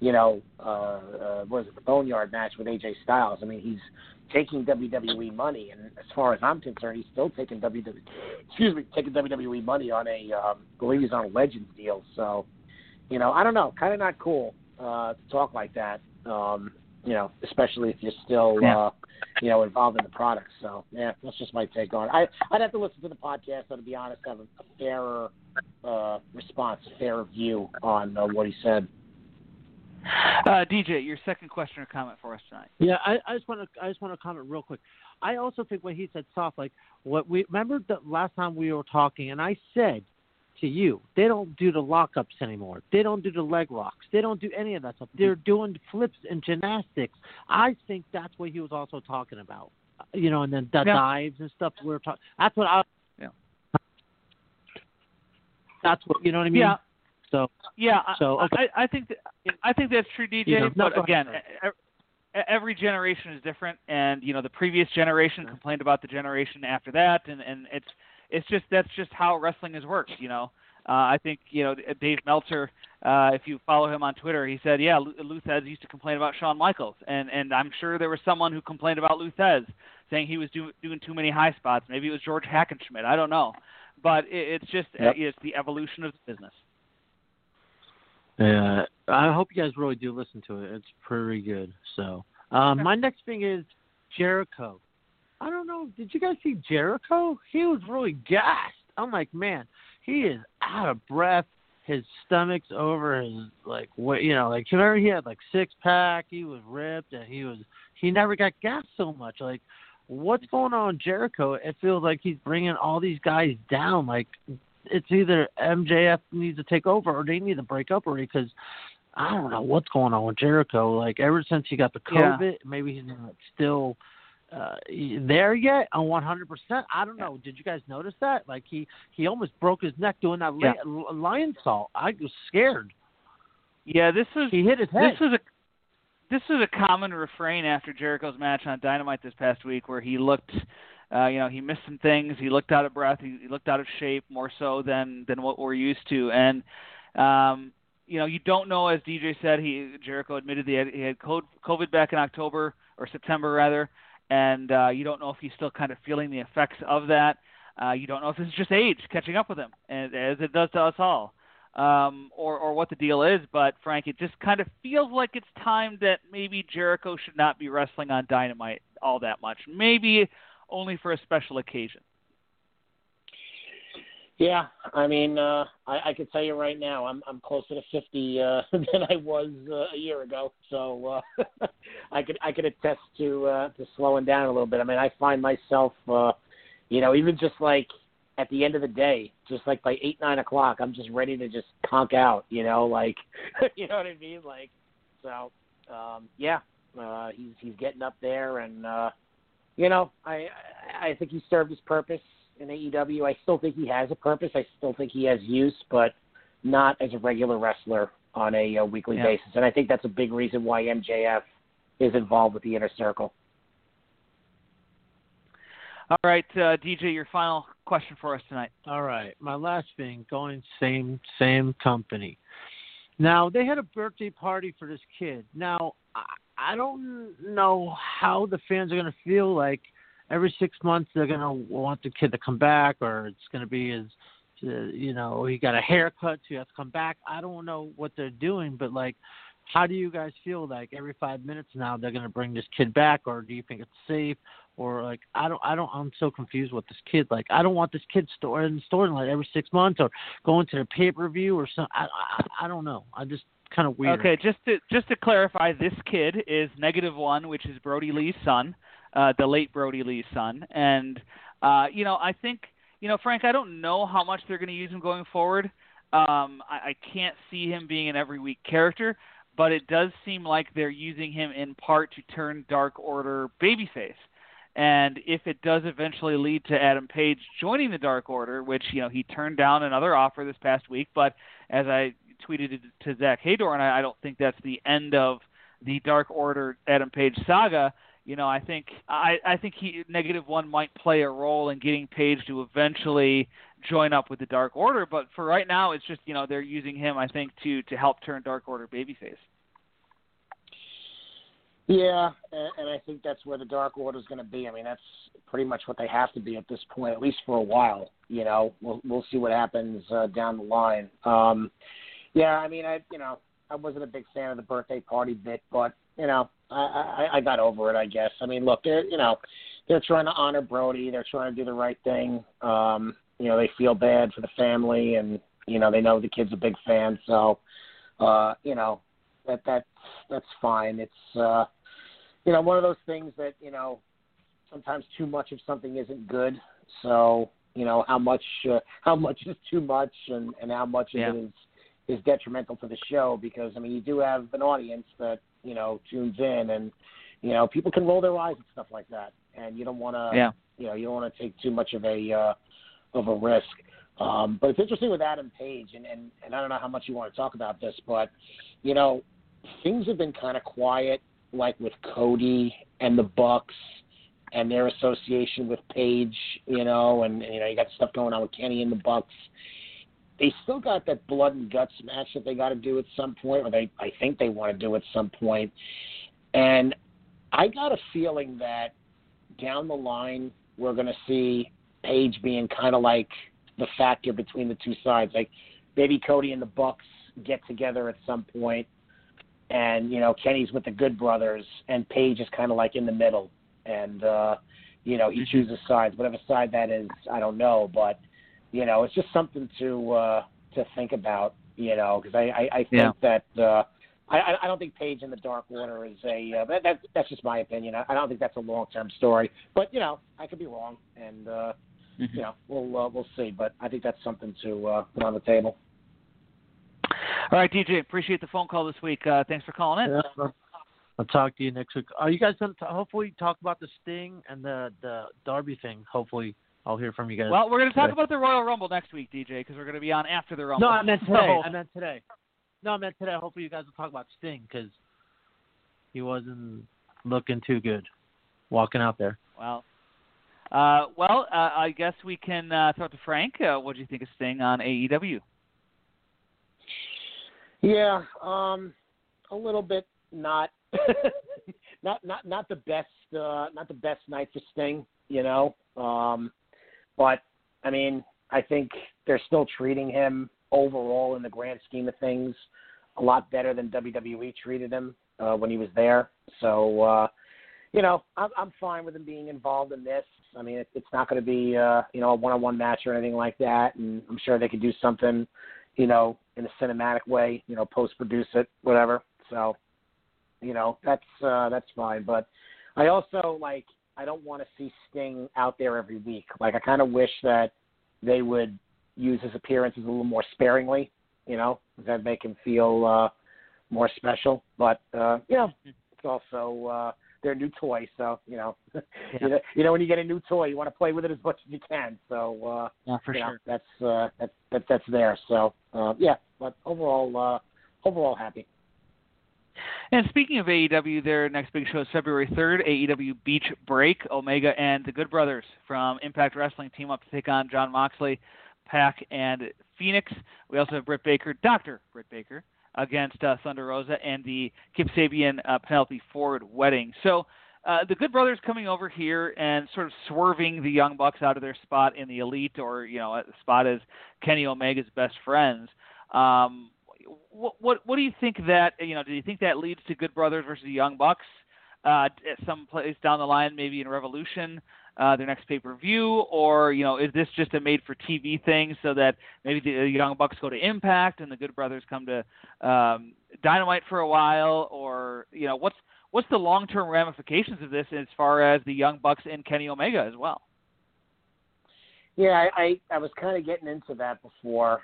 the Boneyard match with AJ Styles. I mean, he's taking WWE money, and as far as I'm concerned, he's still taking WWE money on a, I believe he's on a Legends deal. So. I don't know, kind of not cool to talk like that, especially if you're still, involved in the product. So, yeah, that's just my take on it. I'd have to listen to the podcast, but to be honest, have a fairer response, a fairer view on what he said.
DJ, your second question or comment for us tonight?
Yeah, I just want to comment real quick. I also think when he said soft, like remember the last time we were talking, and I said to you, they don't do the lockups anymore. They don't do the leg locks. They don't do any of that stuff. They're doing flips and gymnastics. I think that's what he was also talking about. And then the dives and stuff. We're talking. That's what I. Yeah. That's what you know what I mean.
Yeah.
So.
Yeah.
So okay.
I think that's true, DJ. But again, every generation is different, and the previous generation complained about the generation after that, and it's just that's just how wrestling has worked. I think Dave Meltzer, if you follow him on Twitter, he said, yeah, Lou Thesz used to complain about Shawn Michaels, and I'm sure there was someone who complained about Lou Thesz, saying he was doing too many high spots. Maybe it was George Hackenschmidt. I don't know, but it's just it's the evolution of the business.
I hope you guys really do listen to it. It's pretty good. So my next thing is Jericho. I don't know. Did you guys see Jericho? He was really gassed. I'm like, man, he is out of breath. His stomach's over his remember he had like 6-pack. He was ripped, and he never got gassed so much. Like, what's going on with Jericho? It feels like he's bringing all these guys down. Like, it's either MJF needs to take over or they need to break up already, because I don't know what's going on with Jericho. Like, ever since he got the COVID, maybe he's not still there yet on 100%. I don't know. Did you guys notice that? Like, he almost broke his neck doing that lion salt. I was scared.
Yeah,
he hit his head.
This is a common refrain after Jericho's match on Dynamite this past week, where he looked, he missed some things. He looked out of breath. He looked out of shape more so than what we're used to. And you don't know, as DJ said, Jericho admitted he had COVID back in October or September rather. And you don't know if he's still kind of feeling the effects of that. You don't know if it's just age catching up with him, as it does to us all, or what the deal is. But, Frank, it just kind of feels like it's time that maybe Jericho should not be wrestling on Dynamite all that much. Maybe only for a special occasion.
Yeah, I mean, I can tell you right now, I'm closer to 50 than I was a year ago. So I could attest to slowing down a little bit. I mean, I find myself, even just like at the end of the day, just like by 8, 9 o'clock, I'm just ready to just conk out. You know what I mean? Like, so he's getting up there, and I think he served his purpose in AEW. I still think he has a purpose. I still think he has use, but not as a regular wrestler on a weekly basis. And I think that's a big reason why MJF is involved with the Inner Circle.
All right, DJ, your final question for us tonight.
All right, my last thing, going same company. Now, they had a birthday party for this kid. Now, I don't know how the fans are going to feel like every 6 months they're going to want the kid to come back, or it's going to be he got a haircut, so you have to come back. I don't know what they're doing, but, like, how do you guys feel like every 5 minutes now they're going to bring this kid back, or do you think it's safe? Or, like, I'm so confused with this kid. Like, I don't want this kid in the store like every 6 months or going to the pay-per-view or something. I don't know. I just kind of weird.
Okay, just to clarify, this kid is -1, which is Brody Lee's son. The late Brody Lee's son. And, I think, Frank, I don't know how much they're going to use him going forward. I can't see him being an every week character, but it does seem like they're using him in part to turn Dark Order babyface. And if it does eventually lead to Adam Page joining the Dark Order, which, he turned down another offer this past week, but as I tweeted to Zach Haydor, and I don't think that's the end of the Dark Order Adam Page saga. I think he -1 might play a role in getting Page to eventually join up with the Dark Order, but for right now, it's just they're using him, I think, to help turn Dark Order babyface.
Yeah, and I think that's where the Dark Order is going to be. I mean, that's pretty much what they have to be at this point, at least for a while. We'll see what happens down the line. I mean, I wasn't a big fan of the birthday party bit, but I got over it, I guess. I mean, look, they're trying to honor Brody. They're trying to do the right thing. They feel bad for the family, and they know the kid's a big fan, so that's fine. It's one of those things that sometimes too much of something isn't good. So how much is too much, and how much of it is detrimental to the show, because I mean you do have an audience that tunes in, and people can roll their eyes at stuff like that, and you don't want to you don't want to take too much of a risk. But it's interesting with Adam Page, and I don't know how much you want to talk about this, but things have been kind of quiet like with Cody and the Bucks and their association with Paige, you got stuff going on with Kenny and the Bucks. They still got that blood and guts match that they got to do at some point, or I think they want to do at some point. And I got a feeling that down the line we're going to see Paige being kind of like the factor between the two sides. Like maybe Cody and the Bucks get together at some point, and Kenny's with the Good Brothers, and Paige is kind of like in the middle, and he chooses sides, whatever side that is. I don't know, but it's just something to think about, because I think that I don't think Paige in the Dark Order is that's just my opinion. I don't think that's a long-term story, but I could be wrong, and we'll see. But I think that's something to put on the table.
All right, DJ, appreciate the phone call this week. Thanks for calling in.
Yeah, I'll talk to you next week. Are you guys going to hopefully talk about the Sting and the Darby thing? Hopefully I'll hear from you guys.
Well, we're going to talk about the Royal Rumble next week, DJ, because we're going to be on after the Rumble.
No, I meant today. Hopefully you guys will talk about Sting, because he wasn't looking too good walking out there.
Well, I guess we can talk to Frank. What do you think of Sting on AEW?
Yeah, a little bit not the best night for Sting, but I mean, I think they're still treating him overall in the grand scheme of things a lot better than WWE treated him when he was there. So I'm fine with him being involved in this. I mean, it's not going to be a one-on-one match or anything like that, and I'm sure they could do something in a cinematic way, post-produce it, whatever. So, that's fine. But I also, I don't want to see Sting out there every week. I kind of wish that they would use his appearances a little more sparingly, that make him feel more special. But, it's also their new toy. So, when you get a new toy, you want to play with it as much as you can. So,
for sure.
That's there. So, but overall happy.
And speaking of AEW, their next big show is February 3rd, AEW Beach Break. Omega and the Good Brothers from Impact Wrestling team up to take on Jon Moxley, Pac, and Phoenix. We also have Dr. Britt Baker, against Thunder Rosa and the Kip Sabian Penelope Ford wedding. So the Good Brothers coming over here and sort of swerving the Young Bucks out of their spot in the Elite, or a spot as Kenny Omega's best friends. What do you think that do you think that leads to Good Brothers versus the Young Bucks at some place down the line, maybe in Revolution, their next pay-per-view, or is this just a made-for-TV thing so that maybe the Young Bucks go to Impact and the Good Brothers come to Dynamite for a while, or what's the long-term ramifications of this as far as the Young Bucks and Kenny Omega as well?
Yeah, I was kind of getting into that before.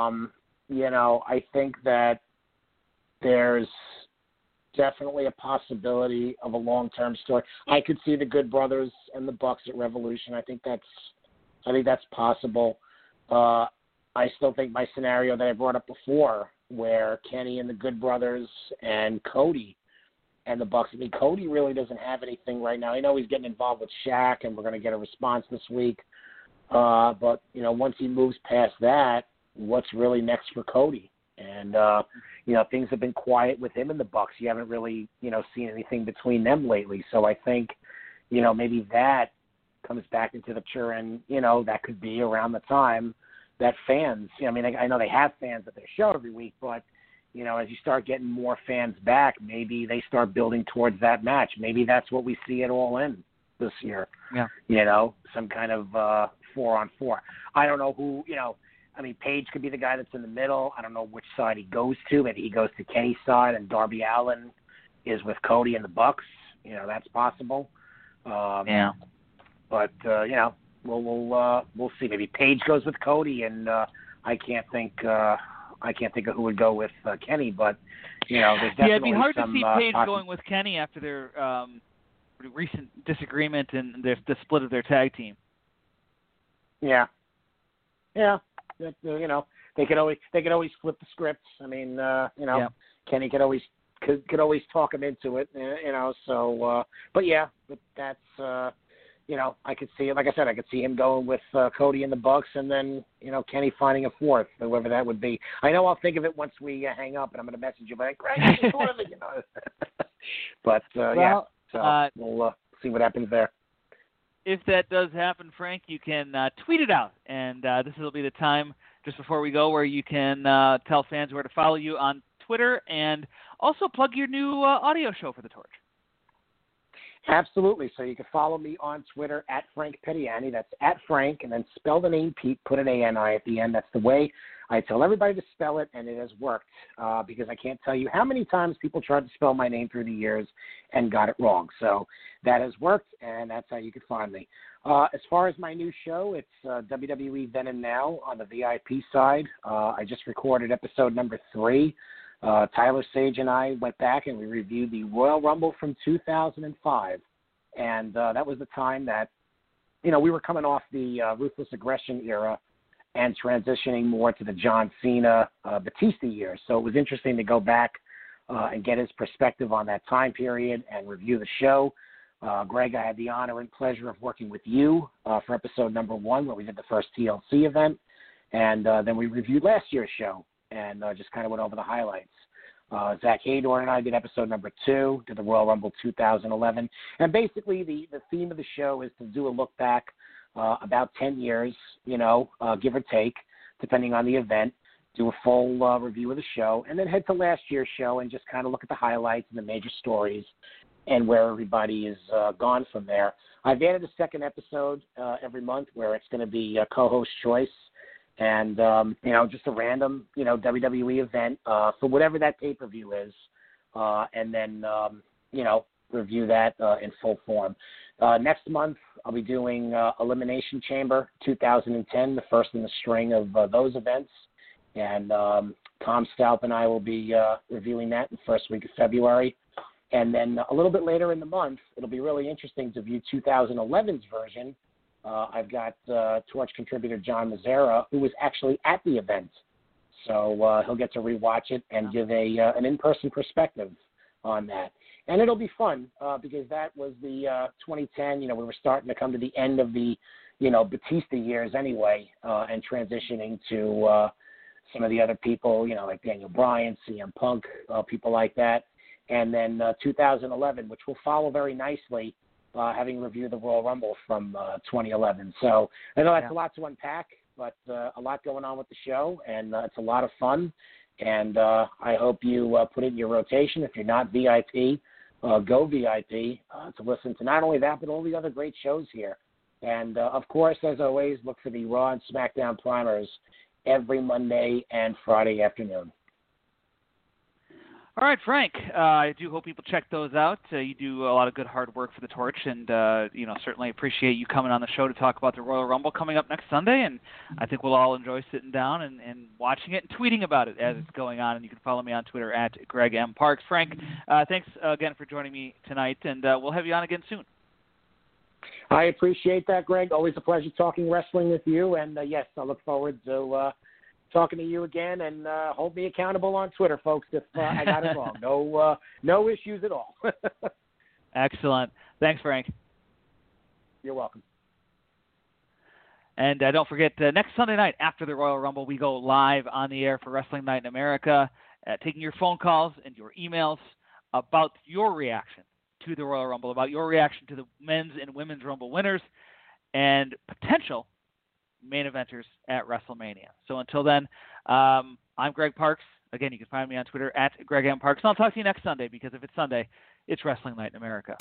I think that there's definitely a possibility of a long-term story. I could see the Good Brothers and the Bucks at Revolution. I think that's possible. I still think my scenario that I brought up before, where Kenny and the Good Brothers and Cody and the Bucks. I mean, Cody really doesn't have anything right now. I know he's getting involved with Shaq, and we're going to get a response this week. But once he moves past that, what's really next for Cody? And things have been quiet with him and the Bucks. You haven't really seen anything between them lately. So I think maybe that comes back into the picture, and that could be around the time that fans. I know they have fans at their show every week, but as you start getting more fans back, maybe they start building towards that match. Maybe that's what we see at All In this year. Yeah. Some kind of 4-on-4. I don't know who. Paige could be the guy that's in the middle. I don't know which side he goes to. Maybe he goes to Kenny's side, and Darby Allin is with Cody and the Bucks. That's possible.
Yeah.
But we'll see. Maybe Paige goes with Cody, and I can't think of who would go with Kenny. But there's definitely
it'd be hard to see Paige going with Kenny after their recent disagreement and the split of their tag team.
Yeah. Yeah. They could always flip the scripts. Kenny could always could always talk him into it, you know. So, but that's you know, I could see it. Like I said, I could see him going with Cody and the Bucks, and then, you know, Kenny finding a fourth, whoever that would be. I know I'll think of it once we hang up, and I'm going to message you, but Greg, you know. But so we'll see what happens there.
If that does happen, Frank, you can tweet it out, and this will be the time just before we go where you can tell fans where to follow you on Twitter, and also plug your new audio show for the Torch.
Absolutely. So you can follow me on Twitter at Frank Pettiani. That's at Frank, and then spell the name Pete, put an A-N-I at the end. That's the way I tell everybody to spell it, and it has worked because I can't tell you how many times people tried to spell my name through the years and got it wrong. So that has worked, and that's how you can find me. As far as my new show, it's WWE Then and Now on the VIP side. I just recorded episode number 3. Tyler Sage and I went back and we reviewed the Royal Rumble from 2005. And that was the time that, you know, we were coming off the Ruthless Aggression era and transitioning more to the John Cena, Batista years. So it was interesting to go back and get his perspective on that time period and review the show. Greg, I had the honor and pleasure of working with you for episode number 1 where we did the first TLC event. And then we reviewed last year's show and just kind of went over the highlights. Zach Haydor and I did episode number 2, did the Royal Rumble 2011. And basically the theme of the show is to do a look back about 10 years, you know, give or take, depending on the event, do a full review of the show, and then head to last year's show and just kind of look at the highlights and the major stories and where everybody is gone from there. I've added a second episode every month where it's going to be co-host choice. And, you know, just a random, you know, WWE event for whatever that pay-per-view is, and then, you know, review that in full form. Next month, I'll be doing Elimination Chamber 2010, the first in the string of those events. And Tom Stalp and I will be reviewing that in the first week of February. And then a little bit later in the month, it'll be really interesting to view 2011's version. I've got Torch contributor John Mazzara, who was actually at the event. So he'll get to rewatch it and give an in-person perspective on that. And it'll be fun because that was the 2010, you know, we were starting to come to the end of the, you know, Batista years anyway, and transitioning to some of the other people, you know, like Daniel Bryan, CM Punk, people like that. And then 2011, which will follow very nicely, having reviewed the Royal Rumble from 2011. So I know that's a lot to unpack, but a lot going on with the show, and it's a lot of fun. And I hope you put it in your rotation. If you're not VIP, go VIP to listen to not only that, but all the other great shows here. And, of course, as always, look for the Raw and SmackDown primers every Monday and Friday afternoon.
All right, Frank. I do hope people check those out. You do a lot of good hard work for the Torch, and you know, certainly appreciate you coming on the show to talk about the Royal Rumble coming up next Sunday. And I think we'll all enjoy sitting down and watching it and tweeting about it as it's going on. And you can follow me on Twitter at Greg M. Parks. Frank, thanks again for joining me tonight, and we'll have you on again soon.
I appreciate that, Greg. Always a pleasure talking wrestling with you. And yes, I look forward to talking to you again, and hold me accountable on Twitter, folks, if I got it wrong. No issues at all.
Excellent. Thanks, Frank.
You're welcome.
And don't forget, next Sunday night after the Royal Rumble, we go live on the air for Wrestling Night in America, taking your phone calls and your emails about your reaction to the Royal Rumble, about your reaction to the men's and women's Rumble winners, and potential main eventers at WrestleMania. So until then, I'm Greg Parks. Again, you can find me on Twitter at Greg M. Parks. And I'll talk to you next Sunday, because if it's Sunday, it's Wrestling Night in America.